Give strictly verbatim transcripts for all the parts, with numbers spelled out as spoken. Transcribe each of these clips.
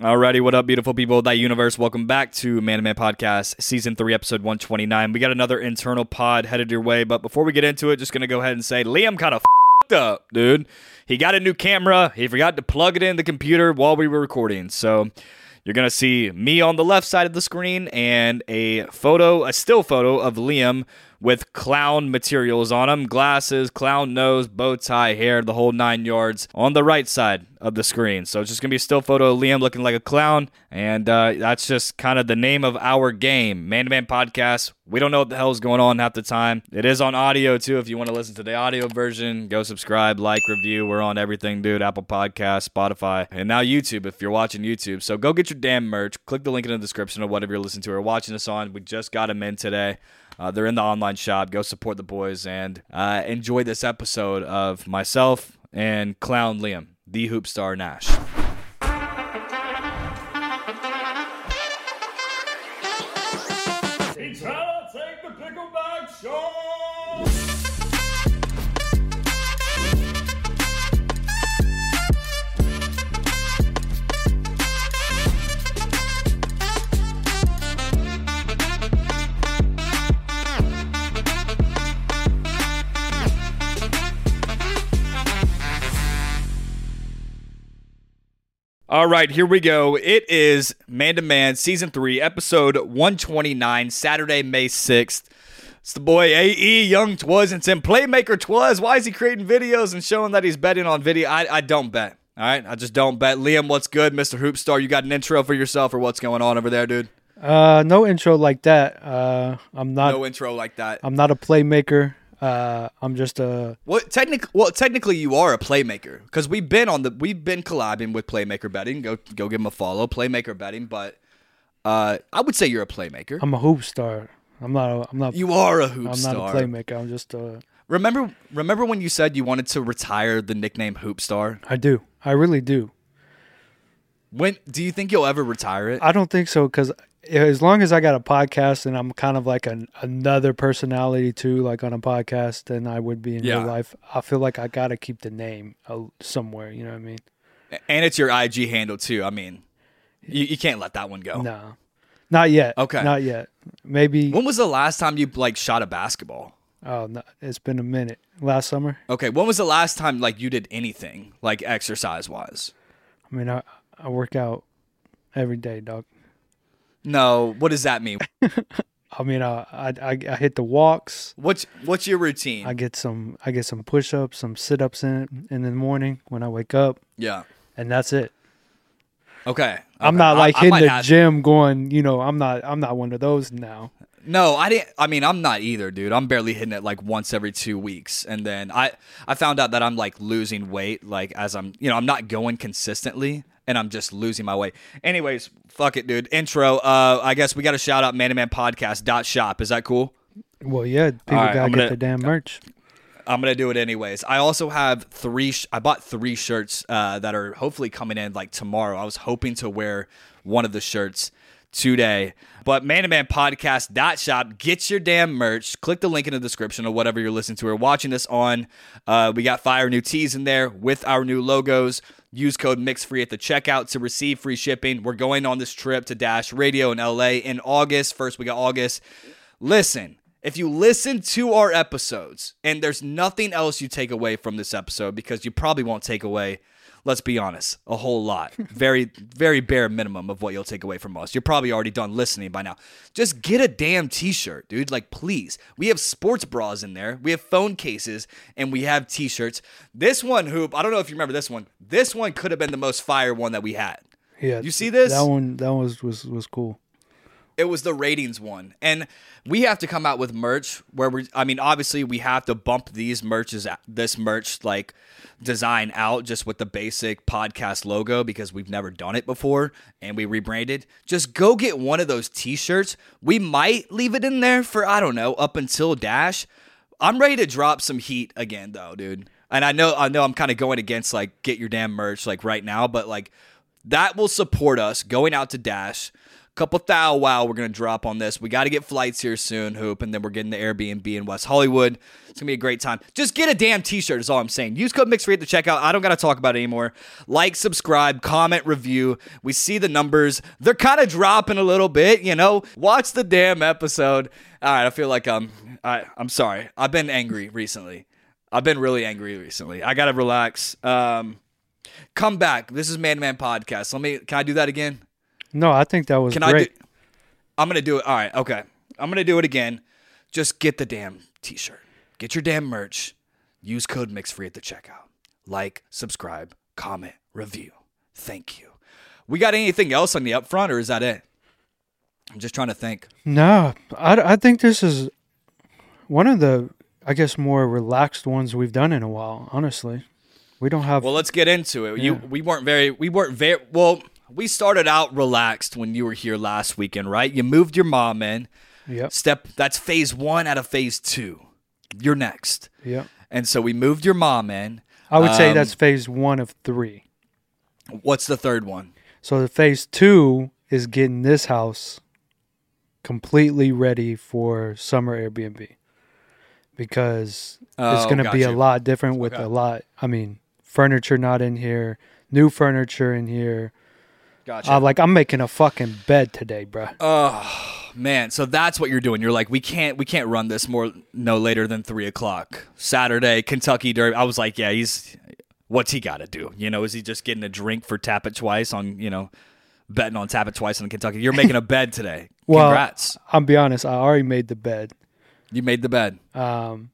Alrighty, what up, beautiful people of that universe? Welcome back to Man to Man Podcast, Season three, Episode one twenty-nine. We got another internal pod headed your way, but before we get into it, just going to go ahead and say, Liam kind of f***ed up, dude. He got a new camera. He forgot to plug it in the computer while we were recording, so you're going to see me on the left side of the screen and a photo, a still photo of Liam with clown materials on him, glasses, clown nose, bow tie, hair, the whole nine yards on the right side of the screen. So it's just going to be a still photo of Liam looking like a clown, and uh, that's just kind of the name of our game, Man to Man Podcast. We don't know what the hell is going on half the time. It is on audio, too. If you want to listen to the audio version, go subscribe, like, review. We're on everything, dude. Apple Podcasts, Spotify, and now YouTube if you're watching YouTube. So go get your damn merch. Click the link in the description of whatever you're listening to or watching us on. We just got them in today. Uh, they're in the online shop. Go support the boys and uh, enjoy this episode of myself and Clown Liam, the Hoop Star Nash. He's trying to take the pickleback shot. All right, here we go. It is Man to Man Season three, Episode one twenty-nine, Saturday, May sixth. It's the boy A E, Young Twuzington, Playmaker Twuz. Why is he creating videos and showing that he's betting on video? I, I don't bet, all right? I just don't bet. Liam, what's good? Mister Hoopstar, you got an intro for yourself or what's going on over there, dude? Uh, no intro like that. Uh, I'm not. No intro like that. I'm not a playmaker. Uh, I'm just a. What technic? Well, technically, you are a playmaker because we've been on the we've been collabing with Playmaker Betting. Go go give him a follow, Playmaker Betting. But uh, I would say you're a playmaker. I'm a hoop star. I'm not. A, I'm not. You are a hoop I'm star. not a playmaker. I'm just a. Remember, remember when you said you wanted to retire the nickname Hoop Star? I do. I really do. When do you think you'll ever retire it? I don't think so because as long as I got a podcast and I'm kind of like an, another personality too, like on a podcast, than I would be in Yeah. real life. I feel like I gotta keep the name uh, somewhere. You know what I mean? And it's your I G handle too. I mean, you, you can't let that one go. No, not yet. Okay. Not yet. Maybe. When was the last time you like shot a basketball? Oh, no, it's been a minute. Last summer. Okay. When was the last time like you did anything like exercise wise? I mean, I I work out every day, dog. No. What does that mean? I mean, I, I I I hit the walks. What's what's your routine? I get some I get some push ups, some sit ups in in the morning when I wake up, yeah. and that's it. Okay. I'm Okay. not like I, I hitting might the have- gym, going. You know, I'm not I'm not one of those now. No, I didn't. I mean, I'm not either, dude. I'm barely hitting it like once every two weeks, and then I I found out that I'm like losing weight, like as I'm, you know, I'm not going consistently, and I'm just losing my weight. Anyways, fuck it, dude. Intro. Uh, I guess we got to shout out Man to Man Podcast dot shop. Is that cool? Well, yeah, people All right, gotta I'm get gonna- the damn merch. I'm gonna do it anyways. I also have three. Sh- I bought three shirts uh, that are hopefully coming in like tomorrow. I was hoping to wear one of the shirts today, but Man to Man Podcast dot shop. Get your damn merch. Click the link in the description of whatever you're listening to or watching this on. Uh, we got fire new tees in there with our new logos. Use code MIXFREE at the checkout to receive free shipping. We're going on this trip to Dash Radio in L A in August. First week of August. Listen. If you listen to our episodes and there's nothing else you take away from this episode, because you probably won't take away, let's be honest, a whole lot. Very, very bare minimum of what you'll take away from us. You're probably already done listening by now. Just get a damn t-shirt, dude. Like, please. We have sports bras in there. We have phone cases and we have t-shirts. This one, Hoop, I don't know if you remember this one. This one could have been the most fire one that we had. Yeah, You see this? That one that was was was cool. It was the ratings one. And we have to come out with merch where we I mean, obviously we have to bump these merches, this merch like design out just with the basic podcast logo because we've never done it before and we rebranded. Just go get one of those t-shirts. We might leave it in there for, I don't know, up until Dash. I'm ready to drop some heat again though, dude. And I know, I know I'm kind of going against like get your damn merch like right now, but like that will support us going out to Dash, couple thou wow we're going to drop on this. We got to get flights here soon, Hoop, and then we're getting the Airbnb in West Hollywood. It's going to be a great time. Just get a damn t-shirt is all I'm saying. Use code MixFree at the checkout. I don't got to talk about it anymore. Like, subscribe, comment, review. We see the numbers. They're kind of dropping a little bit, you know. Watch the damn episode. All right, I feel like I'm, I, I'm sorry. I've been angry recently. I've been really angry recently. I got to relax. Um, come back. This is Man to Man Podcast. Let me, can I do that again? No, I think that was Can great. I do, I'm going to do it. All right, okay. I'm going to do it again. Just get the damn t-shirt. Get your damn merch. Use code MixFree at the checkout. Like, subscribe, comment, review. Thank you. We got anything else on the upfront, or is that it? I'm just trying to think. No, I, I think this is one of the, I guess, more relaxed ones we've done in a while, honestly. We don't have... Well, let's get into it. Yeah. You, we weren't very, we weren't very, well, we started out relaxed when you were here last weekend, right? You moved your mom in. Yep. Step, that's phase one out of phase two. You're next. Yep. And so we moved your mom in. I would say Um, that's phase one of three. What's the third one? So the phase two is getting this house completely ready for summer Airbnb, because it's Oh, going to got be a you. lot different with Okay. a lot. I mean, furniture not in here, new furniture in here. Gotcha. Uh, like I'm making a fucking bed today, bruh. Oh man, so that's what you're doing. You're like, we can't, we can't run this more no later than three o'clock Saturday, Kentucky Derby. I was like, yeah, he's, what's he got to do? You know, is he just getting a drink for Tap It Twice on, you know, betting on Tap It Twice on Kentucky? You're making a bed today. Well, Congrats, I'll be honest. I already made the bed, you made the bed. um,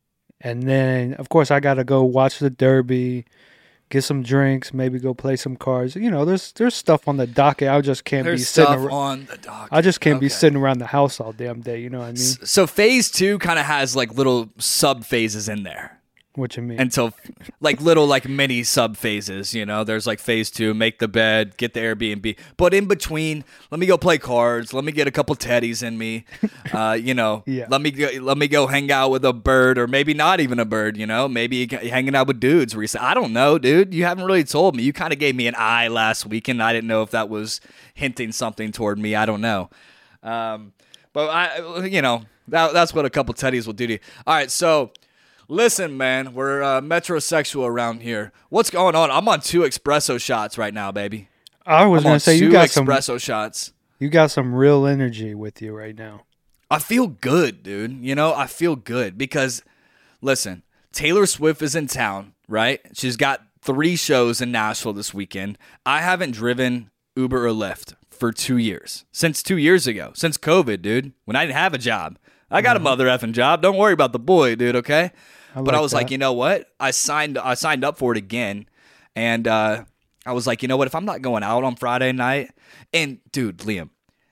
and then of course I got to go watch the Derby, get some drinks, maybe go play some cards. You know, there's there's stuff on the docket. I just can't There's be sitting. stuff ar- on the dock. I just can't be Okay. sitting around the house all damn day. You know what I mean? So phase two kind of has like little sub phases in there. What you mean? Until like little like mini sub phases, you know, there's like phase two, make the bed, get the Airbnb, but in between, let me go play cards, let me get a couple teddies in me, uh, you know, Yeah. let me go, let me go hang out with a bird, or maybe not even a bird, you know, maybe hanging out with dudes recently. I don't know, dude. You haven't really told me. You kind of gave me an eye last weekend. I didn't know if that was hinting something toward me. I don't know, um, but I, you know, that, that's what a couple teddies will do to you. All right, so. Listen, man, we're uh, metrosexual around here. What's going on? I'm on two espresso shots right now, baby. I was I'm gonna on say two you got some espresso shots. you got some real energy with you right now. I feel good, dude. You know, I feel good because, listen, Taylor Swift is in town, right? She's got three shows in Nashville this weekend. I haven't driven Uber or Lyft for two years. Since two years ago. Since COVID, dude. When I didn't have a job. I got a mother effing job. Don't worry about the boy, dude, okay? I But I like was like, that. you know what? I signed I signed up for it again. And uh, I was like, you know what? If I'm not going out on Friday night, and dude, Liam,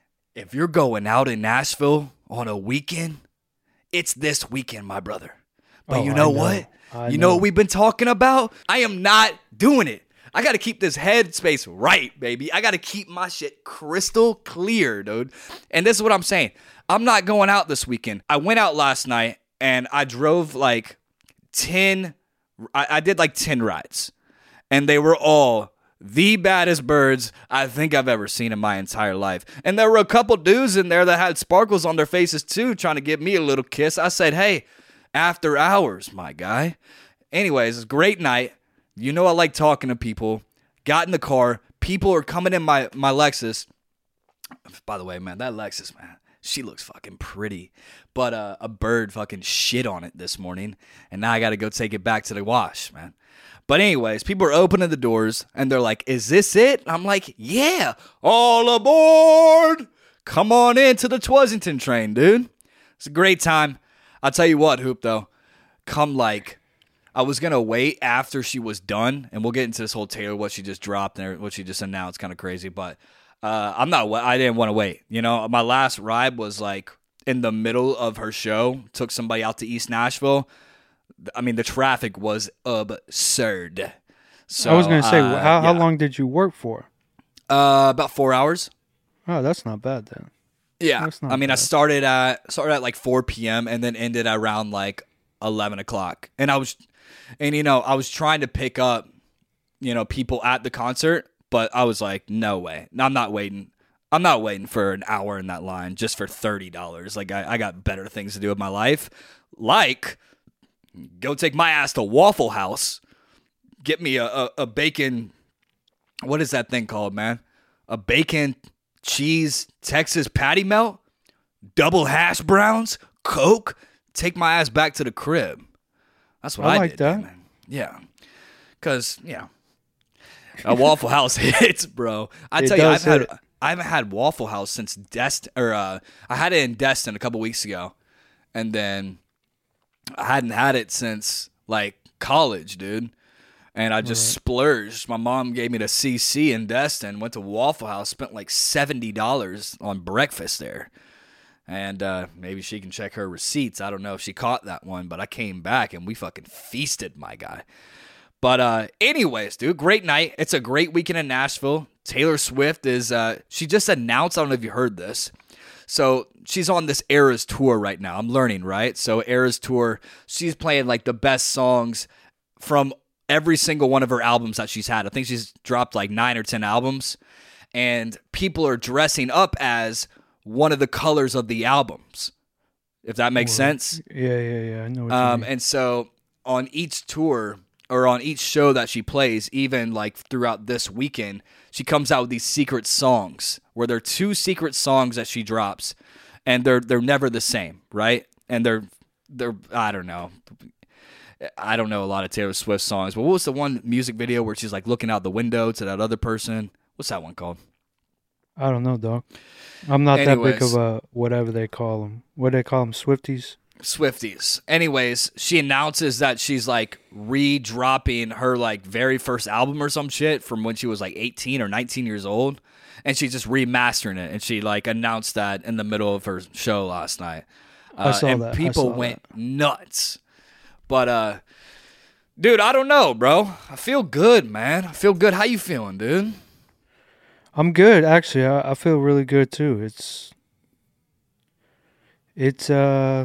if you're going out in Nashville on a weekend, it's this weekend, my brother. But Oh, you I know, know. what? I you know. know. what we've been talking about? I am not doing it. I got to keep this headspace right, baby. I got to keep my shit crystal clear, dude. And this is what I'm saying. I'm not going out this weekend. I went out last night and I drove like ten, I, I did like ten rides. And they were all the baddest birds I think I've ever seen in my entire life. And there were a couple dudes in there that had sparkles on their faces too, trying to give me a little kiss. I said, hey, after hours, my guy. Anyways, it's a great night. You know I like talking to people. Got in the car. People are coming in my, my Lexus. By the way, man, that Lexus, man, she looks fucking pretty. But uh, a bird fucking shit on it this morning. And now I got to go take it back to the wash, man. But anyways, people are opening the doors and they're like, is this it? I'm like, yeah, all aboard. Come on into the Twissington train, dude. It's a great time. I'll tell you what, Hoop, though. Come like, I was going to wait after she was done. And we'll get into this whole Taylor, what she just dropped and what she just announced. Kind of crazy. But uh, I'm not, I didn't want to wait. You know, my last ride was like in the middle of her show. Took somebody out to East Nashville. I mean, the traffic was absurd. So I was gonna say, uh, how how yeah. long did you work for? Uh, about four hours. Oh, that's not bad then. Yeah, That's not I mean, I bad. started at started at like four p.m. and then ended around like eleven o'clock. And I was, and you know, I was trying to pick up, you know, people at the concert, but I was like, no way, I'm not waiting. I'm not waiting for an hour in that line just for thirty dollars. Like, I, I got better things to do with my life. Like, go take my ass to Waffle House. Get me a, a, a bacon, what is that thing called, man? A bacon, cheese, Texas patty melt, double hash browns, Coke. Take my ass back to the crib. That's what I, I like did, that. man. Yeah. Because, yeah. A Waffle House hits, bro. I It tell you, I've does had... hit. I haven't had Waffle House since Destin, or uh, I had it in Destin a couple weeks ago, and then I hadn't had it since like college, dude. And I just Right. splurged. My mom gave me the C C in Destin. Went to Waffle House, spent like seventy dollars on breakfast there, and uh, maybe she can check her receipts. I don't know if she caught that one, but I came back and we fucking feasted, my guy. But uh, anyways, dude, great night. It's a great weekend in Nashville. Taylor Swift is, uh, she just announced, I don't know if you heard this. So she's on this Eras tour right now. I'm learning, right? So Eras tour, she's playing like the best songs from every single one of her albums that she's had. I think she's dropped like nine or ten albums. And people are dressing up as one of the colors of the albums, if that makes sense. Yeah, yeah, yeah. I know what you Um, mean. and so on each tour or on each show that she plays, even like throughout this weekend, she comes out with these secret songs where there are two secret songs that she drops, and they're they're never the same, right? And they're they're I don't know. I don't know a lot of Taylor Swift songs, but what was the one music video where she's like looking out the window to that other person? What's that one called? I don't know, dog. I'm not that big Anyways. of a whatever they call them. What do they call them? Swifties? Swifties. Anyways, she announces that she's like re-dropping her like very first album or some shit from when she was like eighteen or nineteen years old, and she's just remastering it. And she like announced that in the middle of her show last night. Uh, I saw and that. I people saw went nuts. But uh, dude, I don't know, bro. I feel good, man. I feel good. How you feeling, dude? I'm good, actually. I, I feel really good too. It's, it's uh,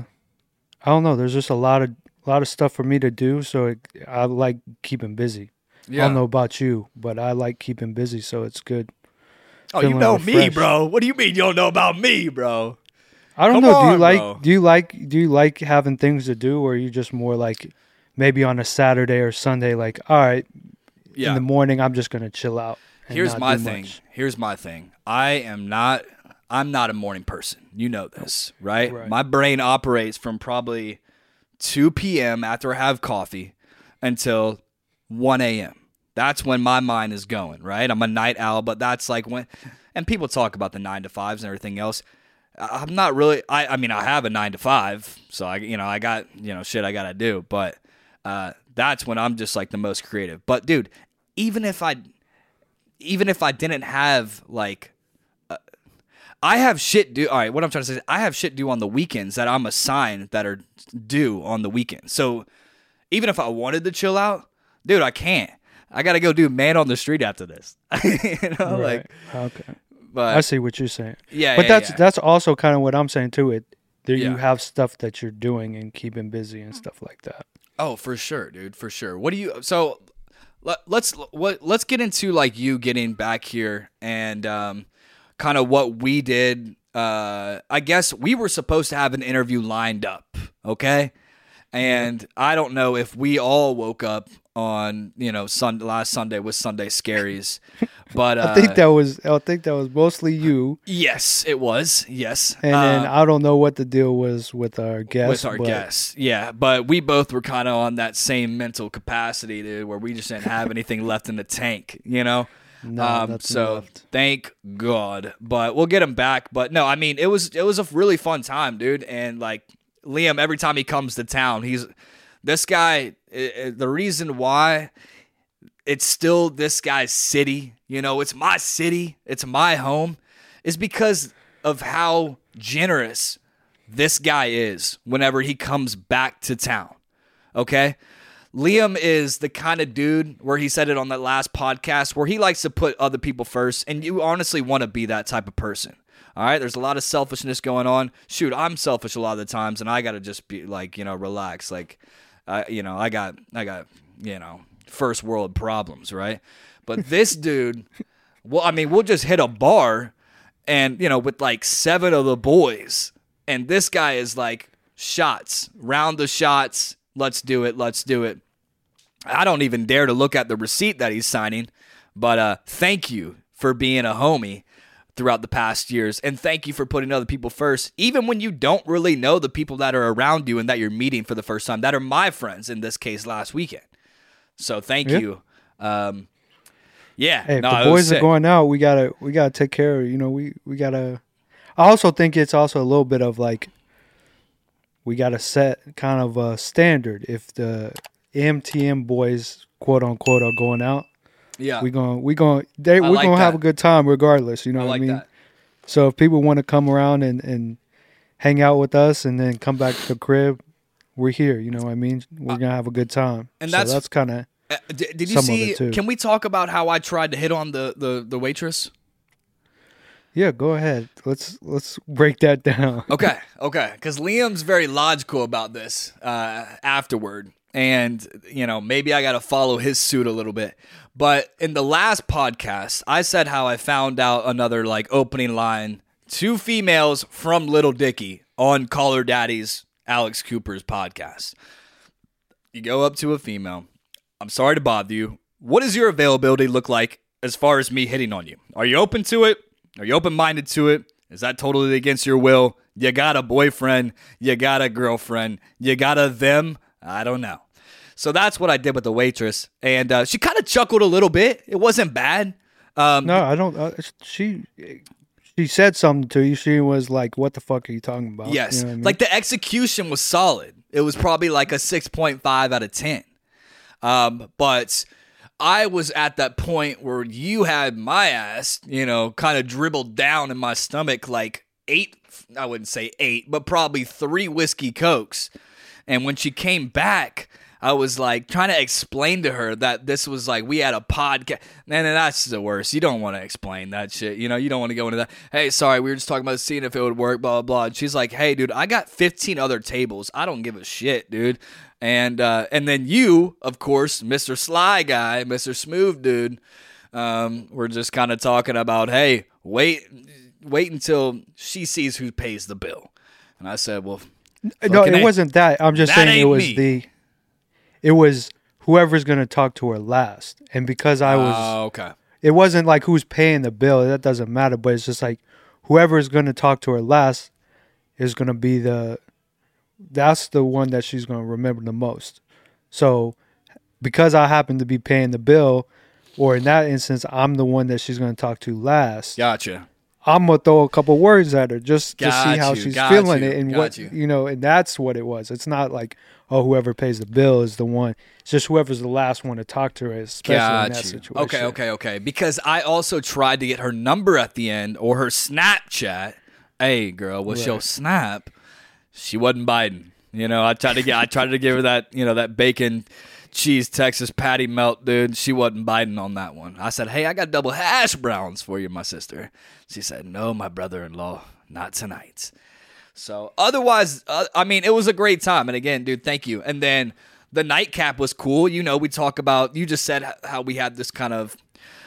I don't know. There's just a lot of a lot of stuff for me to do, so it, I like keeping busy. I don't know about you, but I like keeping busy, so it's good. Oh, you feeling know me, refreshed. bro. What do you mean you don't know about me, bro? I don't Come know. Do you on, like bro. do you like do you like having things to do, or are you just more like maybe on a Saturday or Sunday, like, all right, Yeah. in the morning I'm just gonna chill out. and Here's not my do thing. much. Here's my thing. I am not I'm not a morning person. You know this, right? Right. My brain operates from probably two p.m. after I have coffee until one a.m. That's when my mind is going, right? I'm a night owl, but that's like when and people talk about the nine to fives and everything else. I- I'm not really I, I mean I have a nine to five, so I you know, I got, you know, shit I gotta do, but uh that's when I'm just like the most creative. But dude, even if I even if I didn't have like, uh, I have shit due. All right, what I'm trying to say is I have shit due on the weekends that I'm assigned that are due on the weekend. So even if I wanted to chill out, dude, I can't. I got to go do man on the street after this. you know, like, Right. Okay. but I see what you're saying. yeah, But yeah, that's yeah. that's also kind of what I'm saying too. It there Yeah. you have stuff that you're doing and keeping busy and stuff like that. Oh, for sure, dude, for sure. What do you? So let, let's what let's get into like you getting back here and um, kind of what we did. Uh, I guess we were supposed to have an interview lined up, okay? And I don't know if we all woke up on you know Sun last Sunday with Sunday Scaries, but uh, I think that was I think that was mostly you, yes, it was yes, and then Uh, I don't know what the deal was with our guest. with our but guests. Yeah, but we both were kind of on that same mental capacity, dude, where we just didn't have anything left in the tank, you know? No, um, nothing so left. thank God. But we'll get him back. But no, I mean, it was it was a really fun time, dude. And like Liam, every time he comes to town, he's this guy. i- i- the reason why it's still this guy's city, you know, it's my city, it's my home, is because of how generous this guy is whenever he comes back to town. Okay? Liam is the kind of dude where he said it on that last podcast where he likes to put other people first, and you honestly want to be that type of person. All right? There's a lot of selfishness going on. Shoot, I'm selfish a lot of the times, and I got to just be like, you know, relax. Like, uh, you know, I got, I got, you know, first world problems, right? But this dude, well, I mean, we'll just hit a bar, and, you know, with like seven of the boys. And this guy is like, shots, round the shots. Let's do it. Let's do it. I don't even dare to look at the receipt that he's signing. But uh, thank you for being a homie throughout the past years. And thank you for putting other people first, even when you don't really know the people that are around you and that you're meeting for the first time, that are my friends in this case last weekend. So thank yeah. you. Um, yeah. Hey, if no, the boys are going out, we gotta we gotta take care of, you know, we, we gotta I also think it's also a little bit of like we gotta set kind of a standard. If the M T M boys, quote unquote, are going out, yeah, we going we going they we're like gonna that. have a good time regardless. You know I what like I mean? That. So if people want to come around and, and hang out with us and then come back to the crib, we're here. You know what I mean? We're uh, gonna have a good time. And so that's that's kind of. Uh, did, did you see? Can we talk about how I tried to hit on the, the, the waitress? Yeah, go ahead. Let's let's break that down. okay, okay. Because Liam's very logical about this uh, afterward. And, you know, maybe I got to follow his suit a little bit. But in the last podcast, I said how I found out another, like, opening line. Two females from Little Dicky on Call Her Daddy's Alex Cooper's podcast. You go up to a female. I'm sorry to bother you. What does your availability look like as far as me hitting on you? Are you open to it? Are you open-minded to it? Is that totally against your will? You got a boyfriend. You got a girlfriend. You got a them. I don't know. So that's what I did with the waitress. And uh, she kind of chuckled a little bit. It wasn't bad. Um, no, I don't. Uh, she she said something to you. She was like, what the fuck are you talking about? Yes. You know what I mean? Like the execution was solid. It was probably like a six point five out of ten. Um, but I was at that point where you had my ass, you know, kind of dribbled down in my stomach like eight, I wouldn't say eight, but probably three whiskey cokes. And when she came back, I was like trying to explain to her that this was like we had a podcast. And that's the worst. You don't want to explain that shit. You know, you don't want to go into that. Hey, sorry, we were just talking about seeing if it would work, blah, blah, blah. And she's like, hey, dude, I got fifteen other tables. I don't give a shit, dude. And uh, and then you, of course, Mister Sly Guy, Mister Smooth Dude, um, we're just kind of talking about, hey, wait, wait until she sees who pays the bill. And I said, well, no, it I, wasn't that. I'm just that saying it was me. the, it was whoever's going to talk to her last. And because I was, uh, okay. it wasn't like who's paying the bill. That doesn't matter. But it's just like whoever's going to talk to her last is going to be the, that's the one that she's going to remember the most. So because I happen to be paying the bill, or in that instance, I'm the one that she's going to talk to last. Gotcha. I'm going to throw a couple words at her just to got see how you, she's got feeling you, it. And got what, you. you know, and that's what it was. It's not like, oh, whoever pays the bill is the one. It's just whoever's the last one to talk to her, especially got in that you. situation. Okay, okay, okay. Because I also tried to get her number at the end or her Snapchat. Hey, girl, what's Right. your Snap? She wasn't biting. You know, I tried to get, I tried to give her that, you know, that bacon cheese Texas patty melt, dude. She wasn't biting on that one. I said, hey, I got double hash browns for you, my sister. She said, no, my brother-in-law, not tonight. So otherwise, uh, I mean, it was a great time. And again, dude, thank you. And then the nightcap was cool. You know, we talk about, you just said how we had this kind of,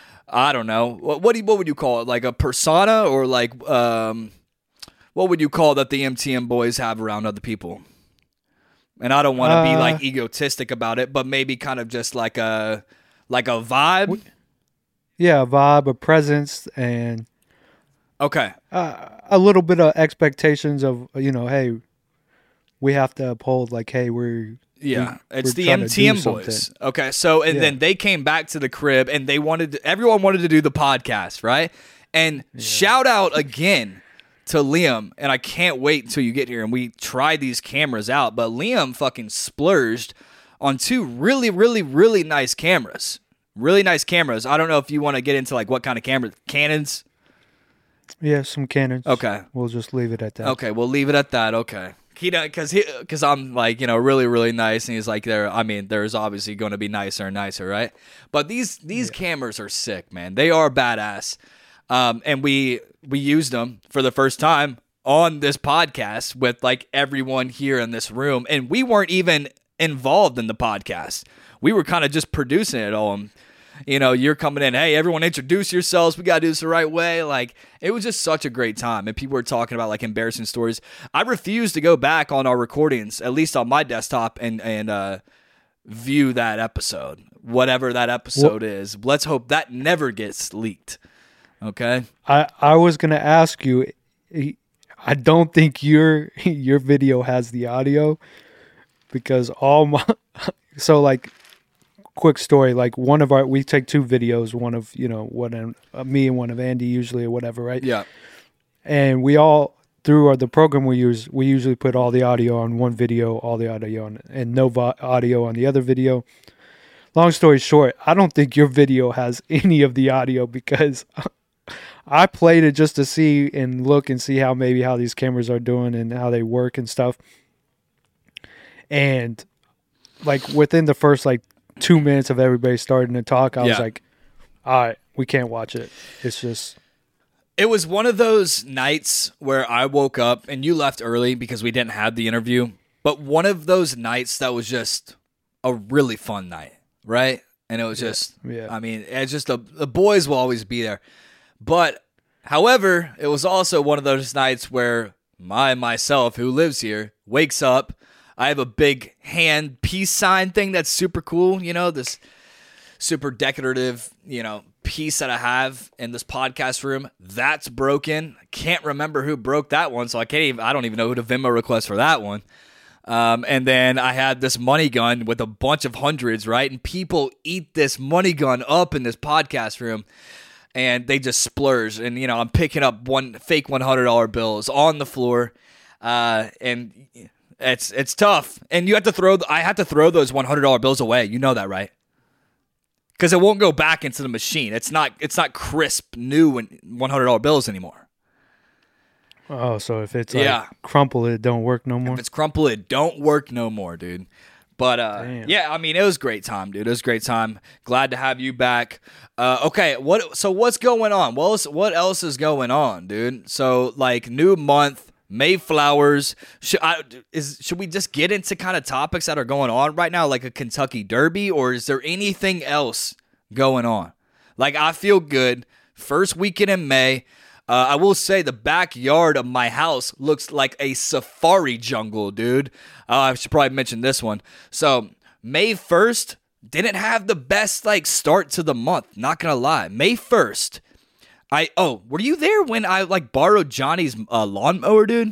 I don't know, what what, do you, what would you call it? Like a persona or like, um, what would you call that the M T M boys have around other people? And I don't want to uh, be like egotistic about it, but maybe kind of just like a like a vibe. Yeah, a vibe, a presence, and okay, uh, a little bit of expectations of, you know, hey, we have to uphold like, hey, we're yeah, we, it's we're the M T M boys. something. Okay, so and yeah. then they came back to the crib and they wanted to, everyone wanted to do the podcast, right? And yeah. shout out again to Liam, and I can't wait until you get here and we try these cameras out, but Liam fucking splurged on two really, really, really nice cameras. Really nice cameras. I don't know if you want to get into like what kind of cameras. Canons? Yeah, some Canons. Okay. We'll just leave it at that. Okay, we'll leave it at that. Okay. He because he because I'm like, you know, really, really nice, and he's like, there. I mean, there's obviously going to be nicer and nicer, right? But these these yeah. cameras are sick, man. They are badass. Um, and we we used them for the first time on this podcast with like everyone here in this room, and we weren't even involved in the podcast. We were kind of just producing it all. You know, you're coming in, hey, everyone introduce yourselves. We got to do this the right way. Like, it was just such a great time. And people were talking about, like, embarrassing stories. I refuse to go back on our recordings, at least on my desktop, and, and uh, view that episode, whatever that episode well, is. Let's hope that never gets leaked. Okay? I, I was going to ask you, I don't think your your video has the audio because all my... So, like... Quick story, like one of our, we take two videos, one of, you know, one of me and one of Andy usually or whatever, right? Yeah. And we all, through our, the program we use, we usually put all the audio on one video, all the audio on, and no vo- audio on the other video. Long story short, I don't think your video has any of the audio because I played it just to see and look and see how maybe how these cameras are doing and how they work and stuff. And like within the first like two minutes of everybody starting to talk, I yeah. was like, all right, we can't watch it. It's just... It was one of those nights where I woke up, and you left early because we didn't have the interview, but one of those nights that was just a really fun night, right? And it was just, yeah. Yeah. I mean, it's just, the, the boys will always be there. But, however, it was also one of those nights where my myself, who lives here, wakes up. I have a big hand peace sign thing that's super cool, you know, this super decorative, you know, piece that I have in this podcast room. That's broken. Can't remember who broke that one, so I can't even, I don't even know who to Venmo request for that one. Um, and then I had this money gun with a bunch of hundreds, right? And people eat this money gun up in this podcast room, and they just splurge. And, you know, I'm picking up one fake one hundred dollar bills on the floor, uh, and... It's it's tough, and you have to throw. I have to throw those one hundred dollar bills away. You know that, right? Because it won't go back into the machine. It's not it's not crisp new one hundred dollar bills anymore. Oh, so if it's like yeah. crumpled, it don't work no more. If it's crumpled, it don't work no more, dude. But uh, yeah, I mean, it was a great time, dude. It was a great time. Glad to have you back. Uh, okay, what? So what's going on? What else, what else is going on, dude? So like new month. Mayflowers. Should, I, is, should we just get into kind of topics that are going on right now, like a Kentucky Derby, or is there anything else going on? Like, I feel good. First weekend in May. Uh, I will say the backyard of my house looks like a safari jungle, dude. Uh, I should probably mention this one. So, May first didn't have the best, like, start to the month. Not going to lie. May first. I oh, were you there when I like borrowed Johnny's uh, lawnmower, dude?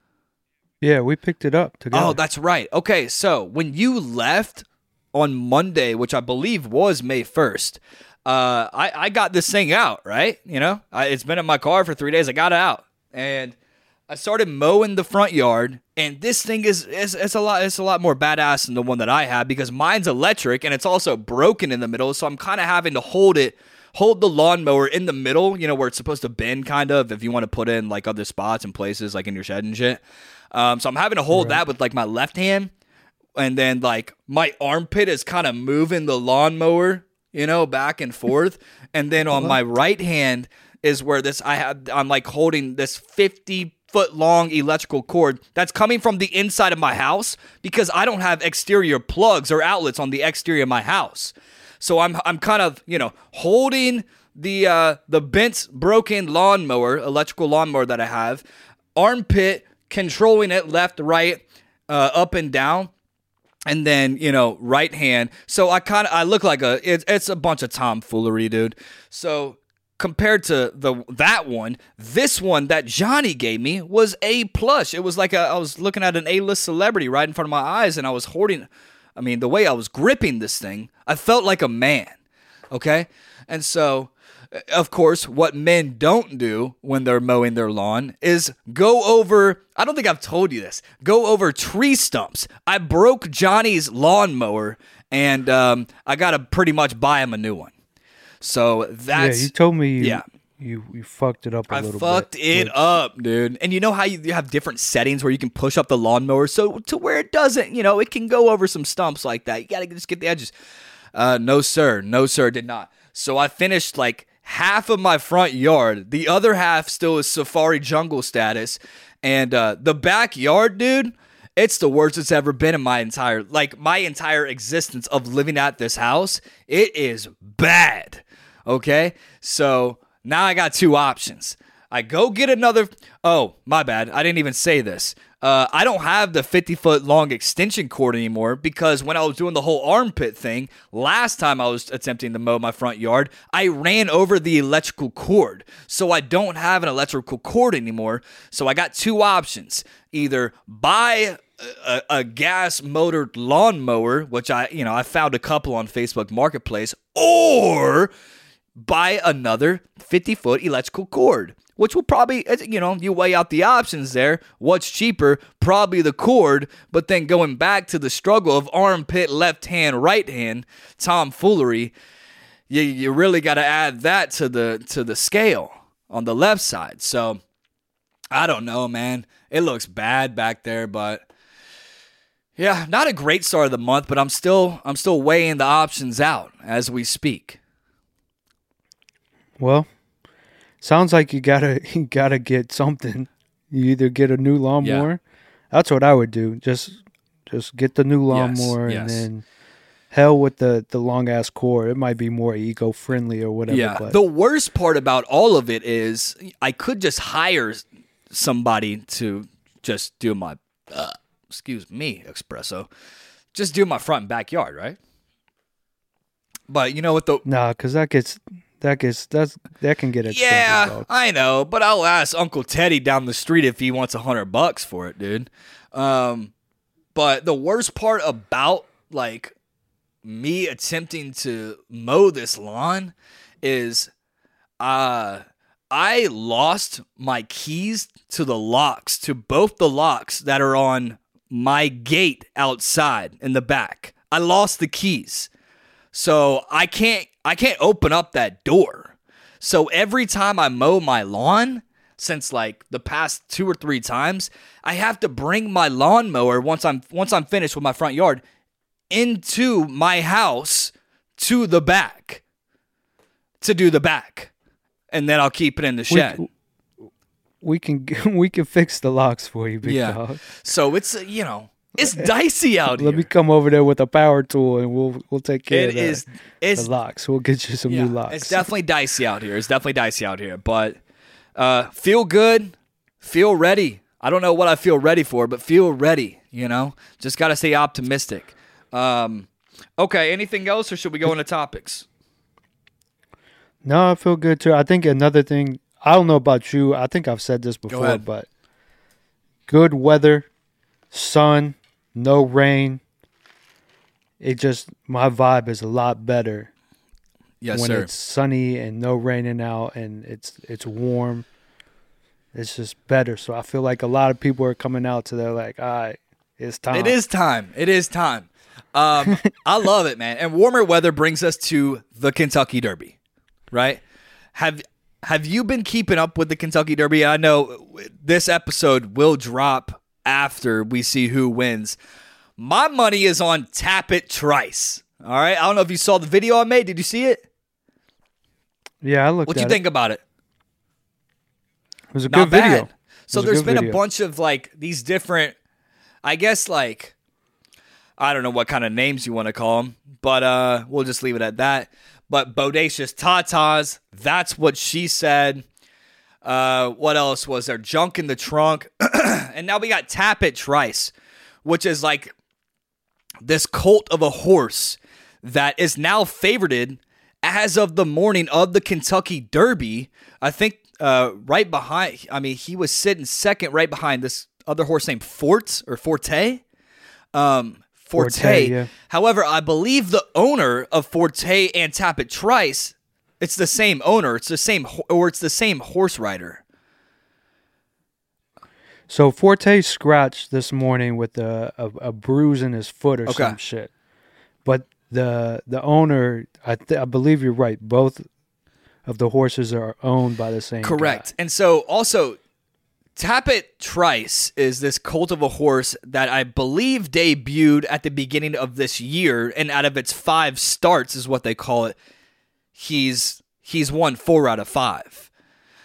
Yeah, we picked it up together. Oh, that's right. Okay, so when you left on Monday, which I believe was May first, uh, I I got this thing out, right? You know, I, it's been in my car for three days. I got it out, and I started mowing the front yard. And this thing is is it's a lot it's a lot more badass than the one that I have because mine's electric and it's also broken in the middle. So I'm kind of having to hold it. Hold the lawnmower in the middle, you know, where it's supposed to bend, kind of, if you want to put in, like, other spots and places, like in your shed and shit. Um, so I'm having to hold right. that with, like, my left hand. And then, like, my armpit is kind of moving the lawnmower, you know, back and forth. And then on my right hand is where this, I have, I'm, like, holding this fifty-foot-long electrical cord that's coming from the inside of my house because I don't have exterior plugs or outlets on the exterior of my house. So I'm I'm kind of, you know, holding the uh, the bent, broken lawnmower, electrical lawnmower that I have, armpit, controlling it left, right, uh, up and down, and then, you know, right hand. So I kind of, I look like a, it, it's a bunch of tomfoolery, dude. So compared to the that one, this one that Johnny gave me was A plus. It was like a, I was looking at an A-list celebrity right in front of my eyes, and I was holding. I mean, the way I was gripping this thing, I felt like a man, okay? And so, of course, what men don't do when they're mowing their lawn is go over, I don't think I've told you this, go over tree stumps. I broke Johnny's lawnmower, and um, I got to pretty much buy him a new one. So that's... Yeah, you told me you, yeah. you, you fucked it up a I little fucked bit. it which... up, dude. And you know how you, you have different settings where you can push up the lawnmower so to where it doesn't, you know, it can go over some stumps like that. You got to just get the edges. Uh, no, sir. No, sir, did not. So I finished like half of my front yard. The other half still is safari jungle status. And uh, the backyard, dude, It's the worst it's ever been in my entire, like my entire existence of living at this house. It is bad. Okay. So now I got two options. I go get another. Oh, my bad. I didn't even say this. Uh, I don't have the fifty foot long extension cord anymore because when I was doing the whole armpit thing, last time I was attempting to mow my front yard, I ran over the electrical cord. So I don't have an electrical cord anymore. So I got two options. Either buy a, a gas motored lawnmower, which I, you know, I found a couple on Facebook Marketplace, or buy another fifty foot electrical cord, which will probably, you know, you weigh out the options there. What's cheaper? Probably the cord. But then going back to the struggle of armpit, left hand, right hand, tomfoolery, you you really got to add that to the to the scale on the left side. So I don't know, man. It looks bad back there, but yeah, not a great start of the month. But I'm still I'm still weighing the options out as we speak. Well, sounds like you gotta you gotta get something. You either get a new lawnmower. Yeah. That's what I would do. Just just get the new lawnmower yes, yes. and then hell with the, the long ass cord. It might be more eco friendly or whatever. Yeah. But. The worst part about all of it is I could just hire somebody to just do my uh, excuse me, espresso. Just do my front and backyard, right? But you know what the Nah, because that gets That gets that's that can get expensive. Yeah, dog. I know, but I'll ask Uncle Teddy down the street if he wants a hundred bucks for it, dude. Um, but the worst part about like me attempting to mow this lawn is, uh, I lost my keys to the locks, to both the locks that are on my gate outside in the back. I lost the keys. So I can't I can't open up that door. So every time I mow my lawn, since like the past two or three times, I have to bring my lawnmower once I'm once I'm finished with my front yard into my house to the back to do the back. And then I'll keep it in the shed. We, we can we can fix the locks for you, big yeah. dog. So it's uh, you know, it's dicey out here. Let me come over there with a power tool and we'll we'll take care it of that. Is, it's, the locks. We'll get you some yeah, new locks. It's definitely dicey out here. It's definitely dicey out here. But uh, feel good. Feel ready. I don't know what I feel ready for, but feel ready, you know? Just got to stay optimistic. Um, okay, anything else or should we go into topics? No, I feel good too. I think another thing, I don't know about you. I think I've said this before, but good weather, sun, no rain. It just, my vibe is a lot better. Yes, when sir. it's sunny and no raining out and it's it's warm. It's just better. So I feel like a lot of people are coming out to they're like, all right, it's time. It is time. It is time. Um, I love it, man. And warmer weather brings us to the Kentucky Derby, right? Have Have you been keeping up with the Kentucky Derby? I know this episode will drop after we see who wins. My money is on Tapit Trice. All right. I don't know if you saw the video I made. Did you see it? Yeah, I looked What'd at you it. think about it? It was a Not good video. bad. So a there's good been video. a bunch of like these different, I guess like, I don't know what kind of names you want to call them, but uh, we'll just leave it at that. But Bodacious Tatas, that's what she said. Uh, what else was there? Junk in the Trunk. And now we got Tapit Trice, which is like this cult of a horse that is now favorited as of the morning of the Kentucky Derby. I think uh, right behind, I mean, he was sitting second right behind this other horse named Forte or Forte. Um, Forte. Forte, yeah. However, I believe the owner of Forte and Tapit Trice, it's the same owner. It's the same, or it's the same horse rider. So Forte scratched this morning with a, a, a bruise in his foot or Okay. some shit. But the the owner, I th- I believe you're right. Both of the horses are owned by the same Correct. guy. And so also, Tapit Trice is this cult of a horse that I believe debuted at the beginning of this year, and out of its five starts is what they call it. He's he's won four out of five.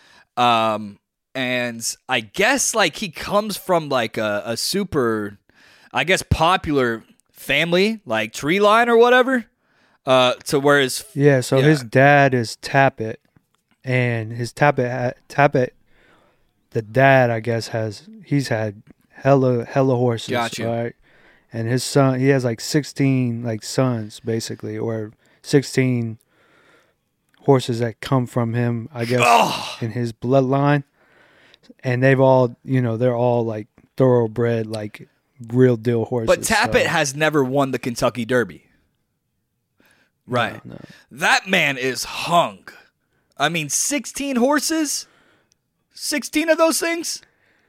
Um, and I guess like he comes from like a, a super I guess, popular family, like Tree Line or whatever. Uh, to where his Yeah, so Yeah. his dad is Tappet, and his Tappet, ha- Tappet, the dad, I guess, has he's had hella hella horses, Gotcha. right? And his son, he has like sixteen like sons basically, or sixteen horses that come from him, I guess, Oh. in his bloodline, and they've all, you know, they're all like thoroughbred, like real deal horses. But Tappet so- has never won the Kentucky Derby. Right. no. That man is hung. I mean, sixteen horses? sixteen of those things?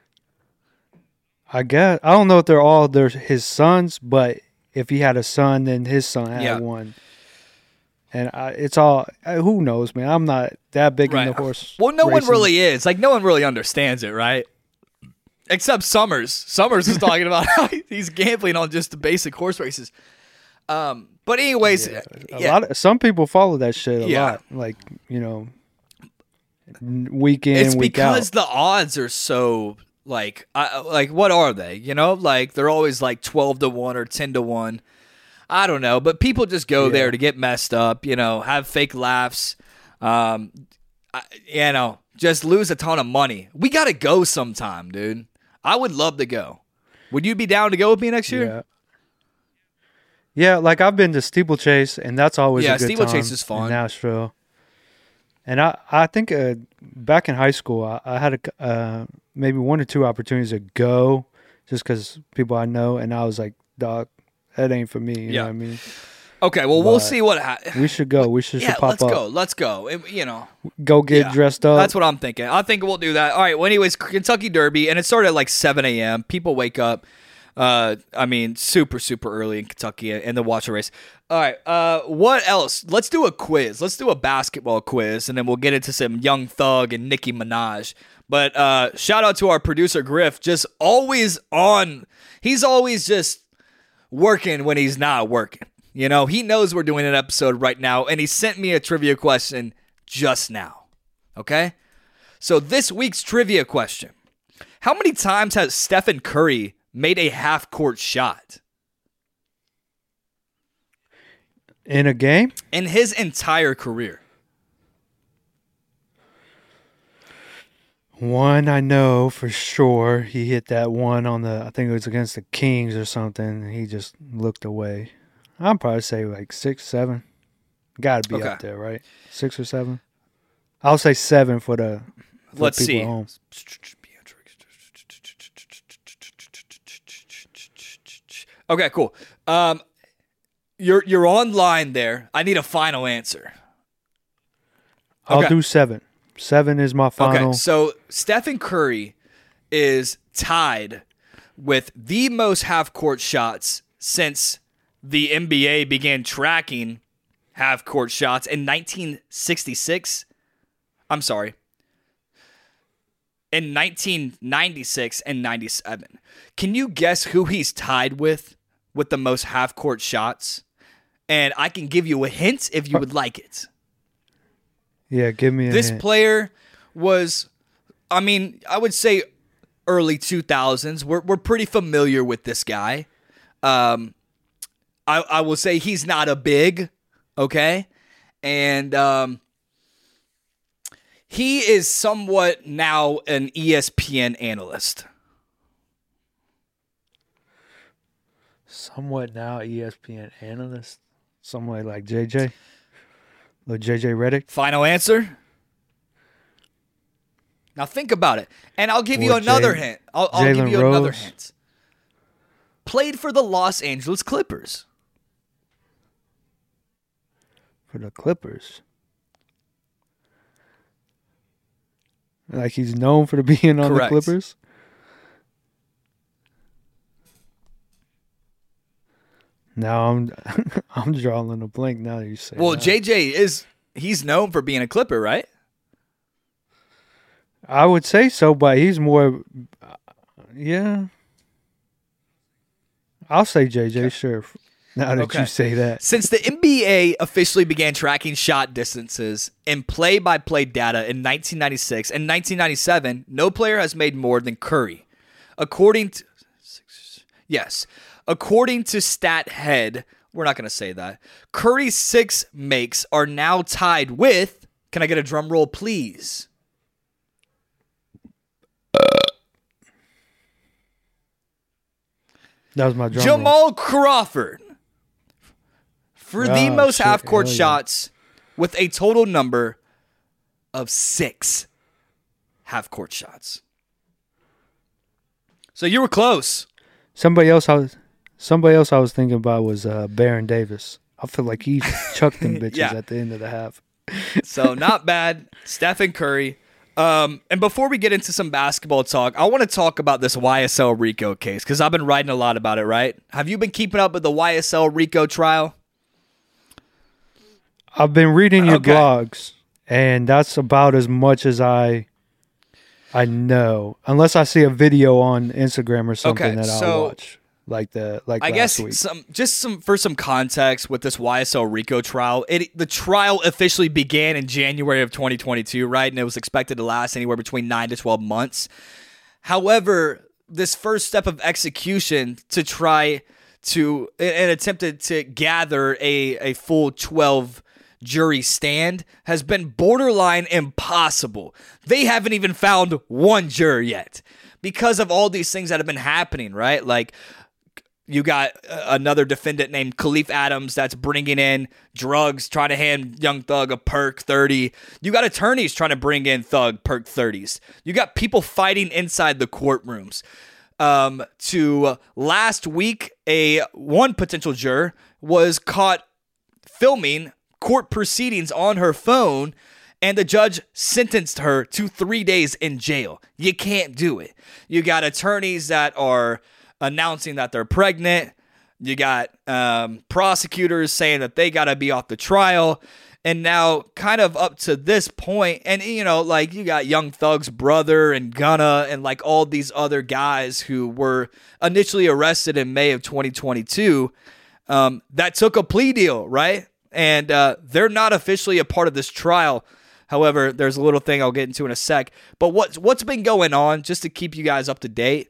I guess I don't know if they're all their his sons, but if he had a son, then his son had Yeah. one. And I, it's all I- who knows, man. I'm not that big Right. into horse. Well, no one racing. really is. Like, no one really understands it, right? Except Summers. Summers is talking about how he's gambling on just the basic horse races. Um, but anyways, A yeah. lot of some people follow that shit a Yeah. lot, like you know, n- week in, It's week because out. the odds are so like, I, like what are they? You know, like they're always like twelve to one or ten to one. I don't know, but people just go Yeah. there to get messed up. You know, have fake laughs. Um, I, you know, just lose a ton of money. We gotta go sometime, dude. I would love to go. Would you be down to go with me next year? Yeah. Yeah, like I've been to steeplechase, and that's always Yeah, a good steeplechase time is fun. in Nashville. And I, I think uh, back in high school, I, I had a, uh, maybe one or two opportunities to go, just because people I know, and I was like, "Dog, that ain't for me." You Yeah. know what I mean? Okay, well, we'll But see what. Ha- We should go. We should, yeah, should pop let's up. go. Let's go. And, you know. Go get Yeah. dressed up. That's what I'm thinking. I think we'll do that. All right. Well, anyways, Kentucky Derby, and it started at like seven a.m. People wake up. Uh, I mean, super, super early in Kentucky, and then watch a race. All right. Uh, what else? Let's do a quiz. Let's do a basketball quiz, and then we'll get into some Young Thug and Nicki Minaj. But uh, shout out to our producer Griff, just always on. He's always just working when he's not working. You know, he knows we're doing an episode right now, and he sent me a trivia question just now. Okay? So this week's trivia question. How many times has Stephen Curry made a half-court shot? in a game. In his entire career. One I know for sure. He hit that one on the. I think it was against the Kings or something. And he just looked away. I'd probably say like six, seven. Got to be Okay. up there, right? Six or seven. I'll say seven for the. For Let's people see. At home. Okay, cool. Um, you're you're online there. I need a final answer. I'll Okay. do seven. Seven is my final. Okay, so Stephen Curry is tied with the most half-court shots since the N B A began tracking half-court shots in nineteen sixty-six. I'm sorry. In nineteen ninety-six and ninety-seven. Can you guess who he's tied with with the most half-court shots? And I can give you a hint if you would like it. Yeah, give me a This hint. player was, I mean, I would say early two thousands. We're we're pretty familiar with this guy. Um, I I will say he's not a big, okay, and um, he is somewhat now an E S P N analyst. Somewhat now E S P N analyst. Somewhat like J J. Little J J Redick. Final answer. Now think about it, and I'll give you Or another Jay- hint. I'll, I'll give Jalen you another Rose. hint. Played for the Los Angeles Clippers. For the Clippers. Like he's known for being on Correct. the Clippers. Now I'm I'm drawing a blank now that you say Well, that. J J is he's known for being a Clipper, right? I would say so, but he's more yeah. I'll say J J, sure. Now that Okay. you say that. Since the N B A officially began tracking shot distances and play-by-play data in nineteen ninety-six and nineteen ninety-seven, no player has made more than Curry. According to yes, according to StatHead, we're not going to say that. Curry's six makes are now tied with, can I get a drum roll, please? That was my drum Jamal roll. Crawford for the Oh, most shit. half-court Hell yeah. shots with a total number of six half-court shots. So you were close. Somebody else I was somebody else I was thinking about was uh, Baron Davis. I feel like he chucked them bitches Yeah. at the end of the half. So not bad. Stephen Curry. Um, and before we get into some basketball talk, I want to talk about this Y S L Rico case because I've been writing a lot about it, right? Have you been keeping up with the Y S L Rico trial? I've been reading your Okay. blogs, and that's about as much as I I know, unless I see a video on Instagram or something Okay, that I'll so- watch, like the like I last guess week. some just some for some context with this Y S L Rico trial. It the trial officially began in January of twenty twenty-two, right? And it was expected to last anywhere between nine to twelve months. However, this first step of execution to try to and attempted to gather a a full twelve jury stand has been borderline impossible. They haven't even found one juror yet because of all these things that have been happening, right? Like you got uh, another defendant named Khalif Adams that's bringing in drugs, trying to hand Young Thug a perk thirty. You got attorneys trying to bring in Thug perk thirties. You got people fighting inside the courtrooms. Um, to uh, last week, a one potential juror was caught filming court proceedings on her phone, and the judge sentenced her to three days in jail. You can't do it. You got attorneys that are announcing that they're pregnant. You got um, prosecutors saying that they got to be off the trial. And now, kind of up to this point, and you know, like you got Young Thug's brother and Gunna and like all these other guys who were initially arrested in May of twenty twenty-two um, that took a plea deal, right? And uh, they're not officially a part of this trial. However, there's a little thing I'll get into in a sec. But what's what's been going on, just to keep you guys up to date,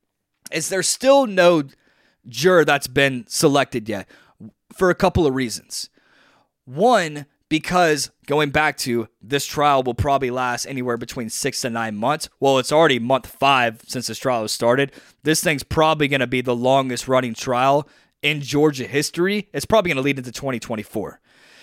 is there's still no juror that's been selected yet for a couple of reasons. One, because going back to this trial will probably last anywhere between six to nine months. Well, it's already month five since this trial has started. This thing's probably going to be the longest running trial in Georgia history. It's probably going to lead into twenty twenty-four.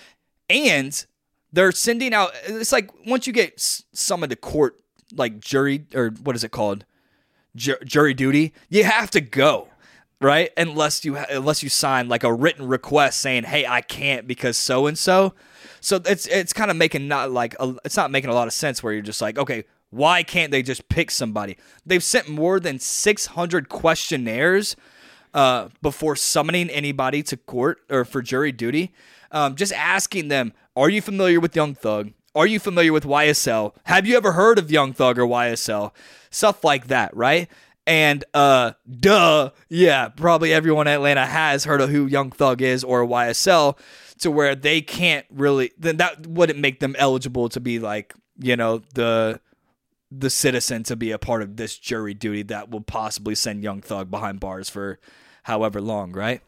And they're sending out, it's like once you get summoned to court, like jury, or what is it called? Ju- jury duty, you have to go, right? Unless you unless you sign like a written request saying, "Hey, I can't because so and so." So it's it's kind of making not like a, it's not making a lot of sense where you're just like, okay, why can't they just pick somebody? They've sent more than six hundred questionnaires uh, before summoning anybody to court or for jury duty, um, just asking them, "Are you familiar with Young Thug? Are you familiar with Y S L? Have you ever heard of Young Thug or Y S L?" Stuff like that, right? And uh, duh, yeah, probably everyone in Atlanta has heard of who Young Thug is or Y S L, to where they can't really, then that wouldn't make them eligible to be like, you know, the the citizen to be a part of this jury duty that will possibly send Young Thug behind bars for however long, right?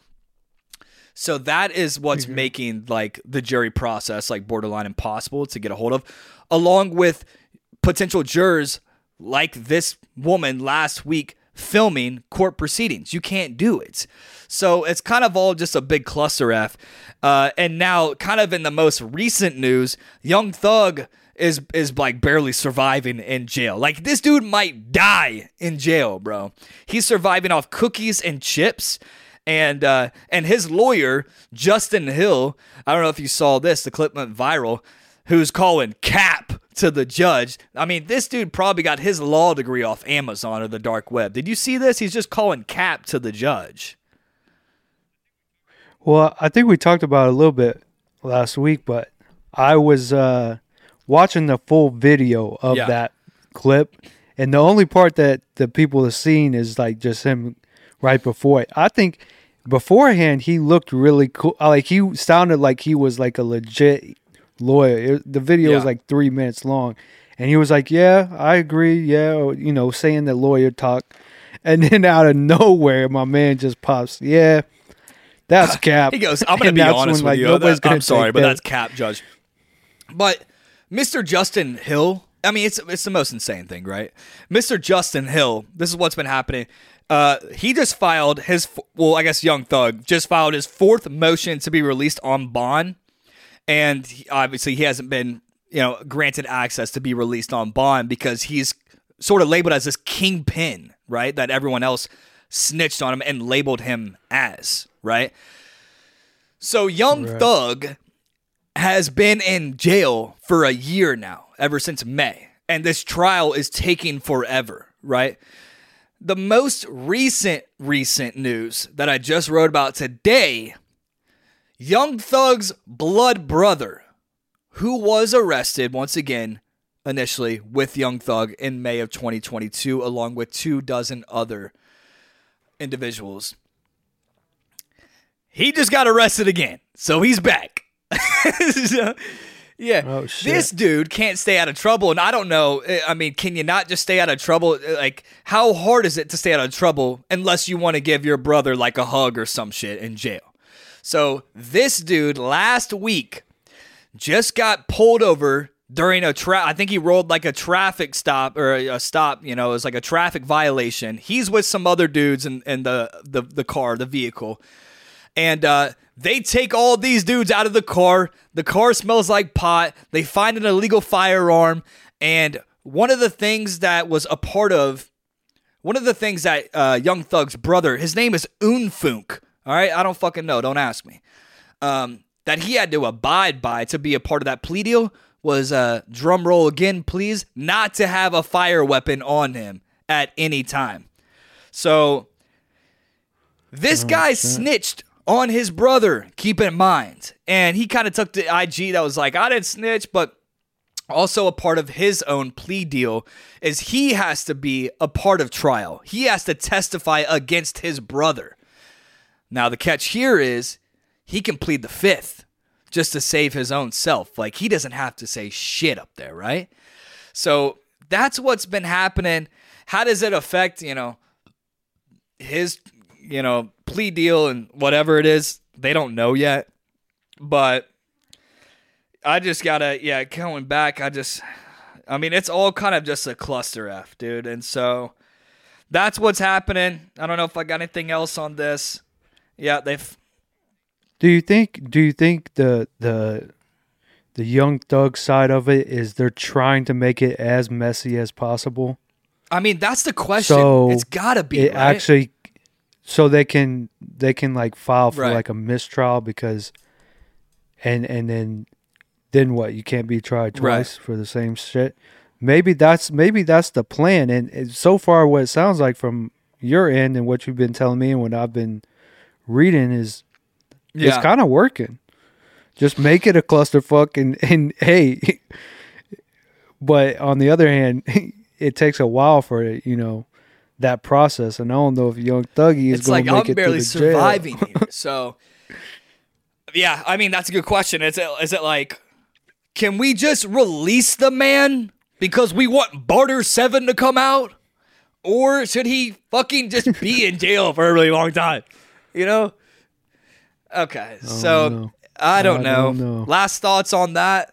So that is what's mm-hmm. making like the jury process like borderline impossible to get a hold of, along with potential jurors like this woman last week filming court proceedings. You can't do it. So it's kind of all just a big cluster F. Uh, and now kind of in the most recent news, Young Thug is is like barely surviving in jail. Like this dude might die in jail, bro. He's surviving off cookies and chips. And uh, and his lawyer, Justin Hill, I don't know if you saw this, the clip went viral, who's calling cap to the judge. I mean, this dude probably got his law degree off Amazon or the dark web. Did you see this? He's just calling cap to the judge. Well, I think we talked about it a little bit last week, but I was uh, watching the full video of Yeah. that clip, and the only part that the people have seen is like just him right before it. I think beforehand he looked really cool. Like he sounded like he was like a legit lawyer. It, the video Yeah. was like three minutes long, and he was like, "Yeah, I agree. Yeah, you know, saying the lawyer talk." And then out of nowhere, my man just pops. Yeah, that's cap. He goes, I'm going to And be that's honest when, with like, you. nobody's That- gonna I'm sorry, take but that. that's cap, Judge. But Mister Justin Hill, I mean, it's it's the most insane thing, right? Mister Justin Hill, this is what's been happening. Uh, he just filed his, well, I guess Young Thug just filed his fourth motion to be released on bond. And he, obviously he hasn't been, you know, granted access to be released on bond because he's sort of labeled as this kingpin, right? That everyone else snitched on him and labeled him as, right? So Young Right. Thug has been in jail for a year now, ever since May. And this trial is taking forever, right? The most recent, recent news that I just wrote about today, Young Thug's blood brother, who was arrested once again, initially with Young Thug in May of twenty twenty-two, along with two dozen other individuals. He just got arrested again, so he's back. So, yeah, Oh, shit. this dude can't stay out of trouble, and I don't know. I mean, can you not just stay out of trouble? Like, how hard is it to stay out of trouble unless you want to give your brother like a hug or some shit in jail? So this dude last week just got pulled over during a tra- I think he rolled like a traffic stop or a, a stop. You know, it was like a traffic violation. He's with some other dudes in, in the, the the car, the vehicle. And uh, they take all these dudes out of the car. The car smells like pot. They find an illegal firearm. And one of the things that was a part of, one of the things that uh, Young Thug's brother, his name is Unfunk. All right? I don't fucking know. Don't ask me. Um, that he had to abide by to be a part of that plea deal was, uh, drum roll again, please, not to have a fire weapon on him at any time. So this guy snitched on his brother, keep in mind. And he kind of took the I G that was like, I didn't snitch, but also a part of his own plea deal is he has to be a part of trial. He has to testify against his brother. Now, the catch here is he can plead the fifth just to save his own self. Like, he doesn't have to say shit up there, right? So that's what's been happening. How does it affect, you know, his, you know, plea deal and whatever it is? They don't know yet. But I just gotta, yeah, going back, I just, I mean, it's all kind of just a cluster F, dude. And so that's what's happening. I don't know if I got anything else on this. Yeah, they've. Do you think? Do you think the the the Young Thug side of it is they're trying to make it as messy as possible? I mean, that's the question. So It's gotta be it right? actually, so they can they can like file for Right. like a mistrial because, and and then then what? You can't be tried twice for the same shit. Maybe that's maybe that's the plan. And, and so far, what it sounds like from your end and what you've been telling me and what I've been reading is Yeah. it's kind of working. Just make it a clusterfuck and and hey, but on the other hand, it takes a while for it, you know, that process. And I don't know if Young Thuggy is It's going like to make I'm it barely to the jail. surviving here. So, yeah, I mean, that's a good question. Is it, is it like, can we just release the man because we want Barter seven to come out? Or should he fucking just be in jail for a really long time? You know? Okay, so know. I don't, I know. don't know. Last thoughts on that?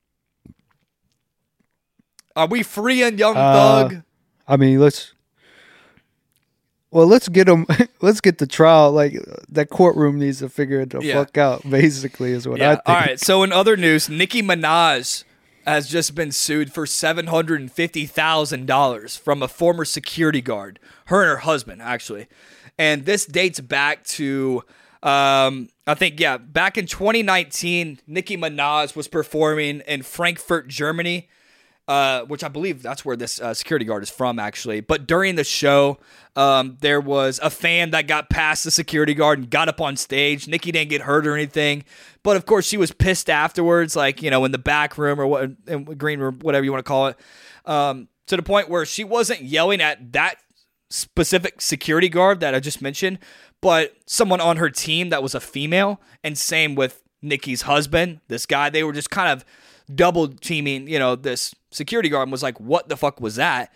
Are we freeing Young Uh, Thug? I mean, let's. Well, let's get them. Let's get the trial. Like that courtroom needs to figure it the Yeah. fuck out. Basically, is what I Yeah. think. All right. So in other news, Nicki Minaj has just been sued for seven hundred and fifty thousand dollars from a former security guard. Her and her husband, actually, and this dates back to, um, I think, yeah, back in twenty nineteen. Nicki Minaj was performing in Frankfurt, Germany. Uh, which I believe that's where this uh, security guard is from, actually. But during the show, um, there was a fan that got past the security guard and got up on stage. Nikki didn't get hurt or anything, but of course she was pissed afterwards, like, you know, in the back room or what, in the green room, whatever you want to call it, um, to the point where she wasn't yelling at that specific security guard that I just mentioned, but someone on her team that was a female, and same with Nikki's husband, this guy. They were just kind of double teaming, you know, this security guard and was like, what the fuck was that?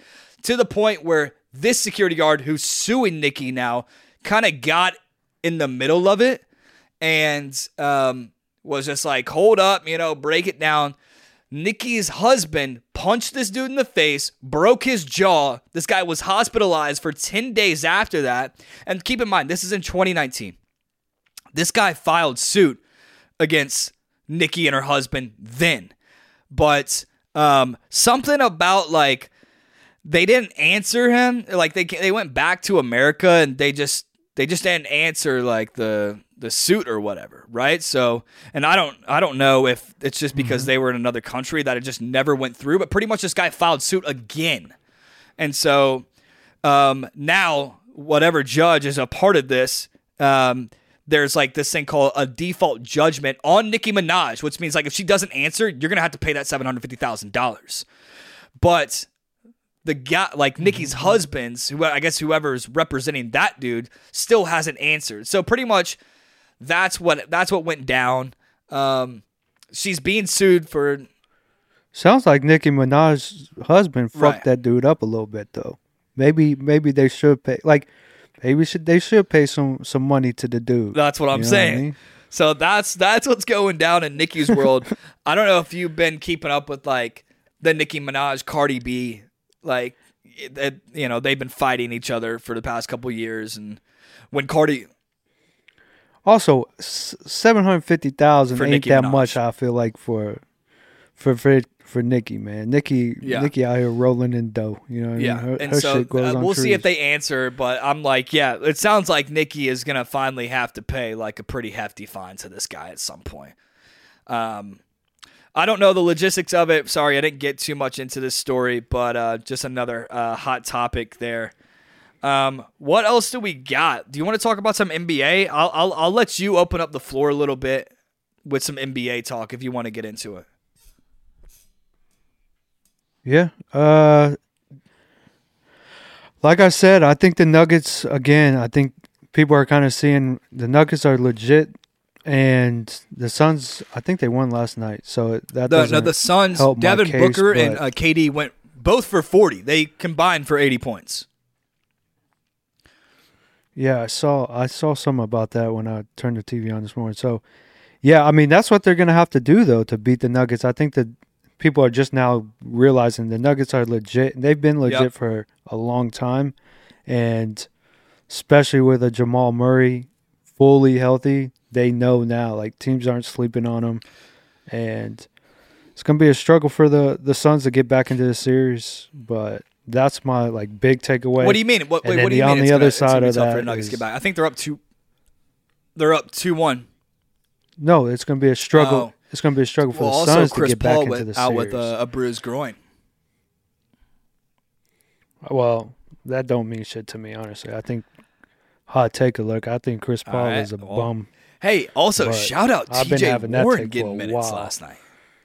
to the point where this security guard who's suing Nikki now kind of got in the middle of it and um, was just like, hold up, you know, break it down. Nikki's husband punched this dude in the face, broke his jaw. This guy was hospitalized for ten days after that. And keep in mind, this is in twenty nineteen. This guy filed suit against Nikki and her husband then. But um, something about like they didn't answer him. Like they they went back to America and they just they just didn't answer like the the suit or whatever, right? So, and I don't I don't know if it's just because mm-hmm. they were in another country that it just never went through. But pretty much this guy filed suit again, and so um, now whatever judge is a part of this. Um, There's like this thing called a default judgment on Nicki Minaj, which means like if she doesn't answer, you're going to have to pay that seven hundred fifty thousand dollars. But the guy, like Nicki's mm-hmm. husband's, who I guess whoever's representing that dude, still hasn't answered. So pretty much that's what that's what went down. Um, she's being sued for. Sounds like Nicki Minaj's husband fucked right. that dude up a little bit though. Maybe maybe they should pay like. Maybe should they should pay some, some money to the dude. That's what I'm you know saying. What I mean? So that's that's what's going down in Nicki's world. I don't know if you've been keeping up with like the Nicki Minaj, Cardi B, like it, you know they've been fighting each other for the past couple years, and when Cardi also seven hundred fifty thousand ain't Nicki that Minaj. much. I feel like for for for. For Nicki, man, Nicki, yeah. Nicki out here rolling in dough. You know, what yeah. I mean? her, and her so shit goes uh, on we'll trees. see if they answer. But I'm like, yeah, it sounds like Nicki is gonna finally have to pay like a pretty hefty fine to this guy at some point. Um, I don't know the logistics of it. Sorry, I didn't get too much into this story, but uh, just another uh, hot topic there. Um, what else do we got? Do you want to talk about some N B A? I'll I'll I'll let you open up the floor a little bit with some N B A talk if you want to get into it. Yeah. Uh, like I said, I think the Nuggets, again, I think people are kind of seeing the Nuggets are legit, and the Suns, I think they won last night. So that the, doesn't no, the Suns, help Devin my case, Booker but, and uh, K D went both for forty. They combined for eighty points. Yeah, I saw I saw some about that when I turned the T V on this morning. So, yeah, I mean, that's what they're going to have to do, though, to beat the Nuggets. I think that people are just now realizing the Nuggets are legit. They've been legit yep. for a long time, and especially with a Jamal Murray fully healthy, they know now, like, teams aren't sleeping on them, and it's going to be a struggle for the, the Suns to get back into the series, but that's my, like, big takeaway. What do you mean? What, wait, what do you the, mean? On the other gonna, side of that, for the Nuggets is, get back? I think they're up two. They're up two one. No, it's going to be a struggle. Oh. It's going to be a struggle for well, the Suns also, Chris to get Paul back went into the out series. with a, a bruised groin. Well, that don't mean shit to me, honestly. I think hot take alert. I think Chris Paul right, is a well, bum. Hey, also shout out I've T J been that Warren take getting minutes while. last night.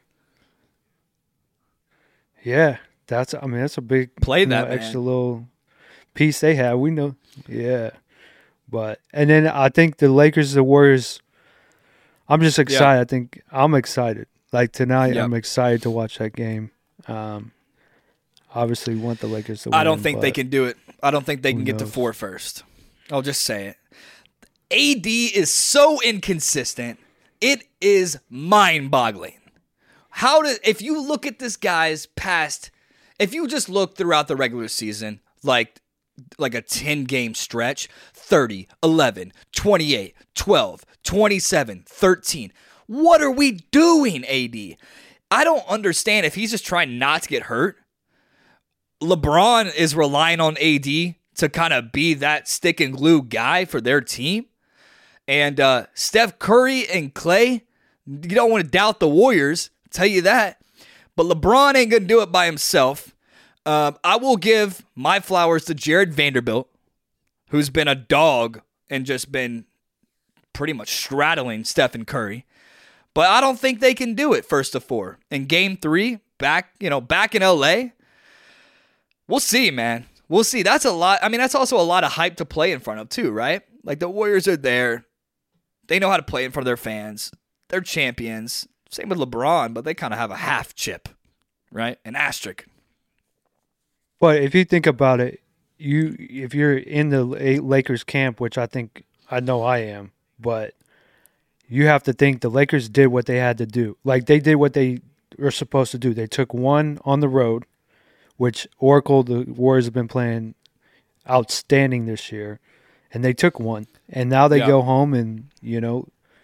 Yeah, that's. I mean, that's a big play that know, man. extra little piece they have. We know. Yeah, but and then I think the Lakers, the Warriors. I'm just excited. Yep. I think I'm excited. Like tonight, yep. I'm excited to watch that game. Um, obviously, want the Lakers to win. I don't think they can do it. I don't think they can get knows? to four first. I'll just say it. A D is so inconsistent. It is mind-boggling. How did if you look at this guy's past, if you just look throughout the regular season, like like a ten-game stretch, thirty, eleven, twenty-eight, twelve, twenty-seven, thirteen. What are we doing, A D? I don't understand if he's just trying not to get hurt. LeBron is relying on A D to kind of be that stick and glue guy for their team. And uh, Steph Curry and Clay, you don't want to doubt the Warriors, I'll tell you that. But LeBron ain't going to do it by himself. Um, I will give my flowers to Jared Vanderbilt, who's been a dog and just been pretty much straddling Stephen Curry. But I don't think they can do it first of four. In game three, back, you know, back in L A, we'll see, man. We'll see. That's a lot. I mean, that's also a lot of hype to play in front of too, right? Like the Warriors are there. They know how to play in front of their fans. They're champions. Same with LeBron, but they kind of have a half chip, right? An asterisk. But if you think about it, you if you're in the La- Lakers camp, which I think I know I am, but you have to think the Lakers did what they had to do. Like they did what they were supposed to do. They took one on the road, which Oracle, the Warriors have been playing outstanding this year, and they took one. And now they Yeah. go home and, you know,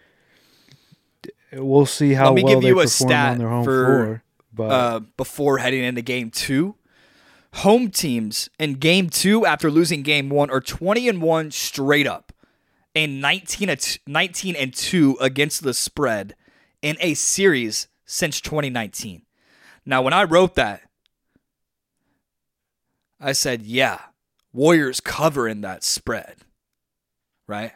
we'll see how Let me well give they you a perform stat on their home for, floor. But uh, before heading into game two. Home teams in game two after losing game one are twenty and one straight up and nineteen and two against the spread in a series since twenty nineteen. Now, when I wrote that, I said, yeah, Warriors covering that spread, right?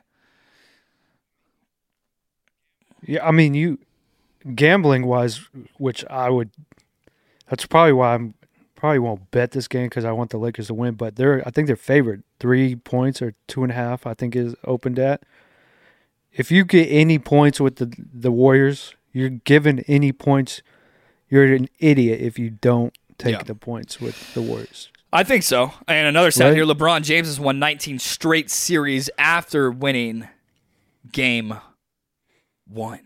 yeah, I mean, you gambling wise, which I would, that's probably why I'm probably won't bet this game because I want the Lakers to win. But they're, I think they're favored three points or two and a half. I think is opened at. If you get any points with the the Warriors, you're given any points. You're an idiot if you don't take Yeah. the points with the Warriors. I think so. And another stat Right. here, LeBron James has won nineteen straight series after winning game one.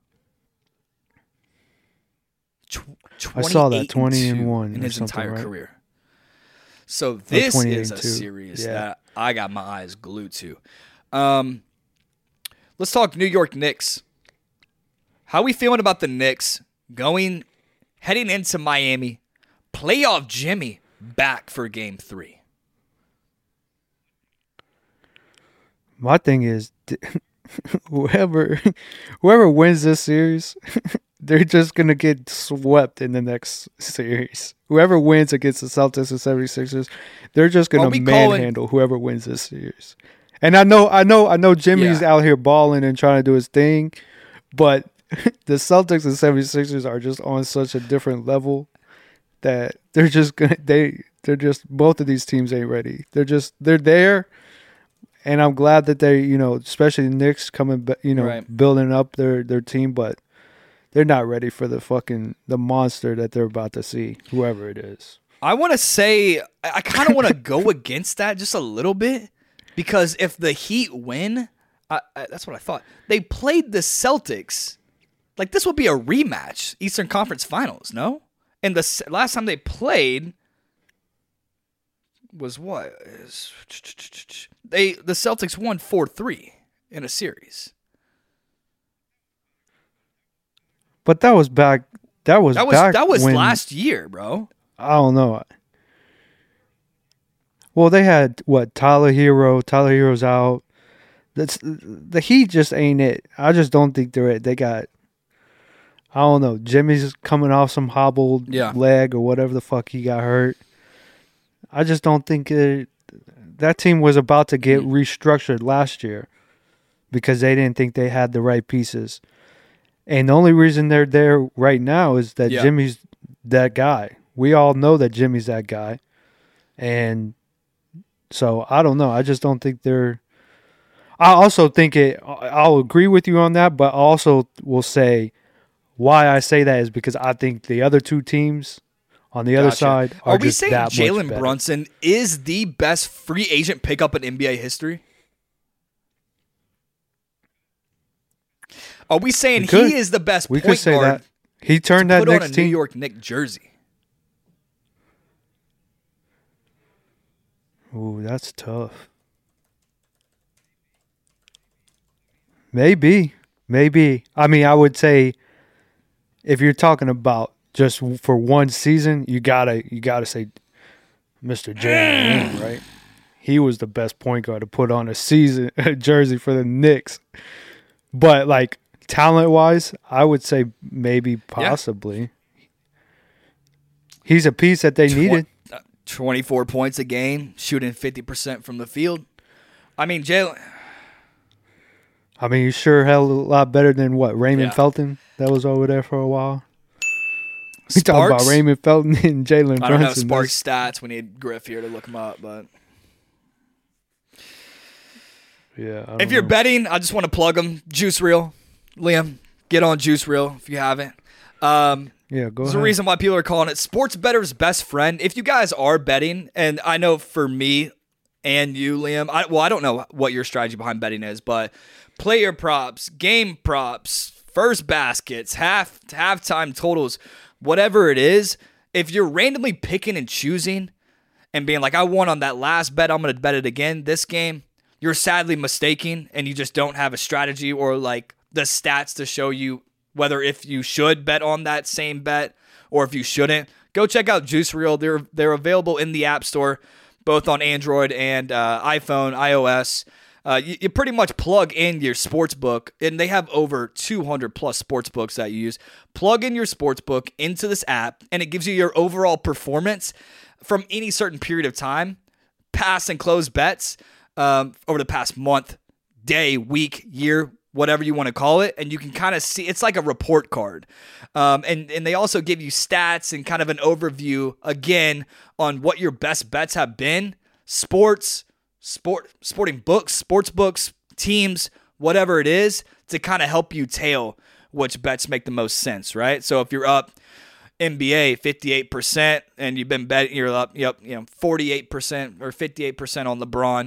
I saw that, twenty and and two one in or his something, entire right? career. So this twenty-eight is a and two. series Yeah. that I got my eyes glued to. Um, let's talk New York Knicks. How we feeling about the Knicks going, heading into Miami, playoff Jimmy back for game three? My thing is, whoever whoever wins this series, they're just going to get swept in the next series. Whoever wins against the Celtics and seventy-sixers, they're just going Are to we calling- manhandle whoever wins this series. And I know, I know, I know Jimmy's Yeah. out here balling and trying to do his thing, but the Celtics and seventy-sixers are just on such a different level that they're just going to, they, they're just, both of these teams ain't ready. They're just, they're there. And I'm glad that they, you know, especially the Knicks coming, ba- you know, Right. building up their, their team, but they're not ready for the fucking the monster that they're about to see, whoever it is. I want to say, I I kind of want to go against that just a little bit because if the Heat win, I, I, that's what I thought. They played the Celtics. Like, this would be a rematch, Eastern Conference Finals, no? And the s- last time they played was what? Is- They The Celtics won four three in a series. But that was back. That was That was back that was when, last year, bro. I don't know. Well, they had what Tyler Hero. Tyler Hero's out. That's the Heat. Just ain't it. I just don't think they're it. They got. I don't know. Jimmy's coming off some hobbled Yeah. leg or whatever the fuck he got hurt. I just don't think it, that team was about to get restructured last year because they didn't think they had the right pieces. And the only reason they're there right now is that Yeah. Jimmy's that guy. We all know that Jimmy's that guy. And so I don't know. I just don't think they're. I also think it. I'll agree with you on that, but I also will say why I say that is because I think the other two teams on the other Gotcha. side are, Are we just saying that much Jalen better. Brunson is the best free agent pickup in N B A history? Are we saying We could. he is the best We point could say guard that he turned to that put on a next New team. York Knicks jersey? Ooh, that's tough. Maybe, maybe. I mean, I would say if you're talking about just for one season, you gotta you gotta say Mister Jalen Green, right? He was the best point guard to put on a season a jersey for the Knicks. But like talent wise, I would say maybe possibly. He's a piece that they Tw- needed. uh, twenty-four points a game, shooting fifty percent from the field. I mean, Jalen. I mean, he's sure hell a lot better than what Raymond Yeah. Felton that was over there for a while. We talking about Sparks? Raymond Felton and Jalen Brunson. I don't know Sparks' That's- stats. We need Griff here to look him up. But Yeah. I don't if you're know. betting, I just want to plug him. Juice Reel, Liam, get on Juice Reel if you haven't. Um, Yeah, go There's ahead. a reason why people are calling it sports better's best friend. If you guys are betting, and I know for me and you, Liam, I, well, I don't know what your strategy behind betting is, but player props, game props, first baskets, half halftime totals, whatever it is, if you're randomly picking and choosing and being like, I won on that last bet, I'm going to bet it again this game, you're sadly mistaken, and you just don't have a strategy or like the stats to show you whether if you should bet on that same bet or if you shouldn't. Go check out Juice Reel. They're they're available in the App Store, both on Android and uh, iPhone, iOS. Uh, you, you pretty much plug in your sports book, and they have over two hundred plus sports books that you use. Plug in your sports book into this app, and it gives you your overall performance from any certain period of time, pass and close bets um, over the past month, day, week, year, whatever you want to call it, and you can kind of see, it's like a report card. Um, and, and they also give you stats and kind of an overview, again, on what your best bets have been, sports, sport, sporting books, sports books, teams, whatever it is, to kind of help you tail which bets make the most sense, right? So if you're up N B A fifty-eight percent and you've been betting, you're up, yep, you know, forty-eight percent or fifty-eight percent on LeBron,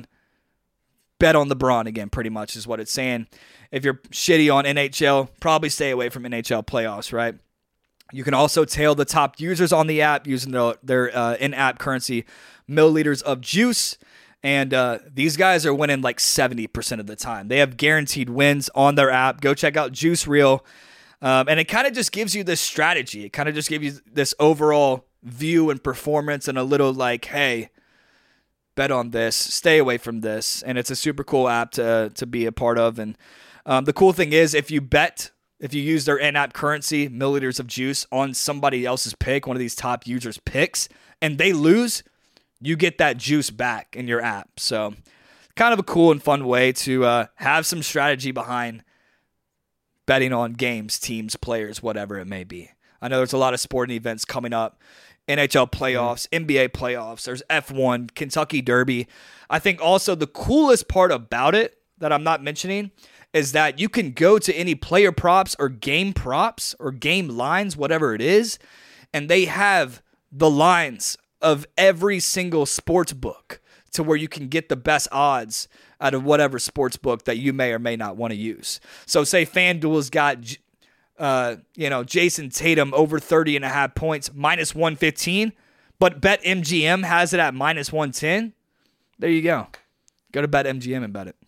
bet on LeBron again, pretty much is what it's saying. If you're shitty on N H L, probably stay away from N H L playoffs, right? You can also tail the top users on the app using their, their uh, in-app currency, milliliters of juice. And uh, these guys are winning like seventy percent of the time. They have guaranteed wins on their app. Go check out Juice Reel. Um, and it kind of just gives you this strategy. It kind of just gives you this overall view and performance and a little like, hey, bet on this, stay away from this. And it's a super cool app to, to be a part of. And um, the cool thing is if you bet, if you use their in-app currency, milliliters of juice, on somebody else's pick, one of these top users' picks, and they lose, you get that juice back in your app. So kind of a cool and fun way to uh, have some strategy behind betting on games, teams, players, whatever it may be. I know there's a lot of sporting events coming up. N H L playoffs, N B A playoffs, there's F one, Kentucky Derby. I think also the coolest part about it that I'm not mentioning is that you can go to any player props or game props or game lines, whatever it is, and they have the lines of every single sports book to where you can get the best odds out of whatever sports book that you may or may not want to use. So say FanDuel's got, uh, you know, Jason Tatum over thirty and a half points, minus one fifteen, but BetMGM has it at minus one ten. There you go. Go to BetMGM and bet it.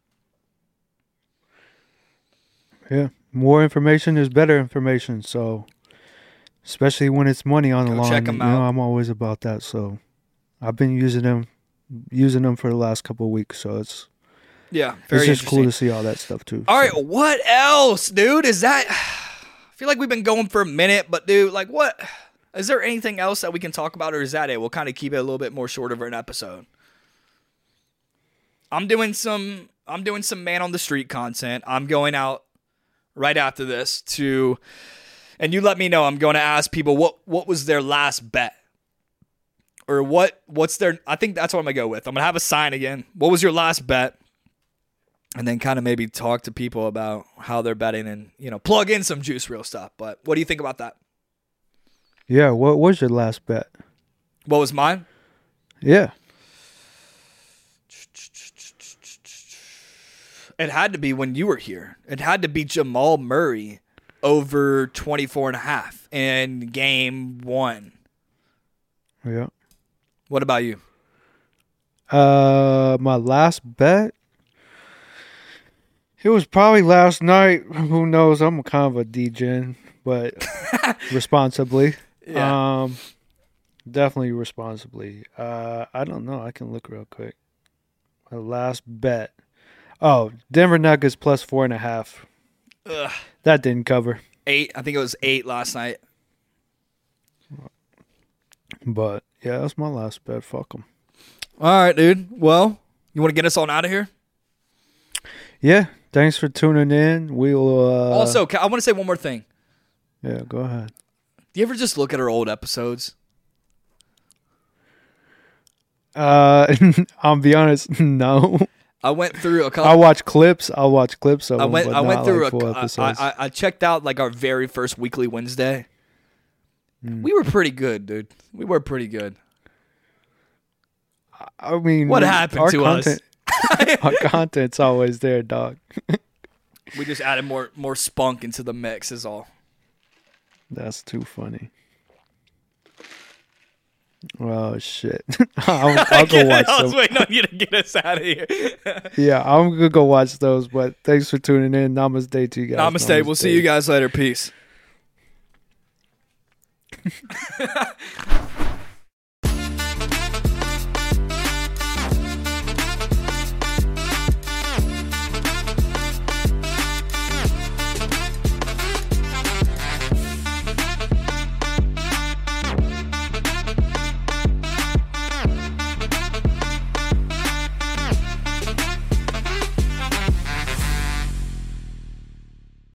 Yeah, more information is better information. So, especially when it's money on the Go line, check 'em you out. know, I'm always about that. So, I've been using them, using them for the last couple of weeks. So it's Yeah, very it's just interesting. cool to see all that stuff too. All So, right, what else, dude? Is that? I feel like we've been going for a minute, but dude, like, what? Is there anything else that we can talk about, or is that it? We'll kind of keep it a little bit more short of an episode. I'm doing some. I'm doing some man on the street content. I'm going out right after this to, and you let me know. I'm going to ask people what what was their last bet, or what what's their. I think that's what I'm gonna go with. I'm gonna have a sign again. What was your last bet? And then kind of maybe talk to people about how they're betting and, you know, plug in some Juice Reel stuff. But what do you think about that? yeah, what was your last bet? What was mine? Yeah, It had to be when you were here. It had to be Jamal Murray over twenty-four and a half in game one. yeah. What about you? Uh, my last bet. It was probably last night. Who knows? I'm kind of a degen, but responsibly. Yeah. Um, definitely responsibly. Uh, I don't know. I can look real quick. My last bet. Oh, Denver Nuggets plus four and a half. Ugh. That didn't cover. Eight. I think it was eight last night. But yeah, that's my last bet. Fuck them. All right, dude. Well, you want to get us on out of here? Yeah. Thanks for tuning in. We'll uh, also, ca- I want to say one more thing. Yeah, go ahead. Do you ever just look at our old episodes? Uh, I'll be honest. No. I went through a couple. I'll watch clips. I'll watch clips of I them, went. but I went not through like full a. I, episodes. I, I checked out like our very first weekly Wednesday, We were pretty good, dude. We were pretty good. I mean, What happened our to content, us? Our content's always there, dog. We just added more more spunk into the mix is all. That's too funny. Oh shit! I'll, I'll go watch I was them. waiting on you to get us out of here. Yeah, I'm gonna go watch those. But thanks for tuning in. Namaste to you guys. Namaste. We'll see you guys later. Peace.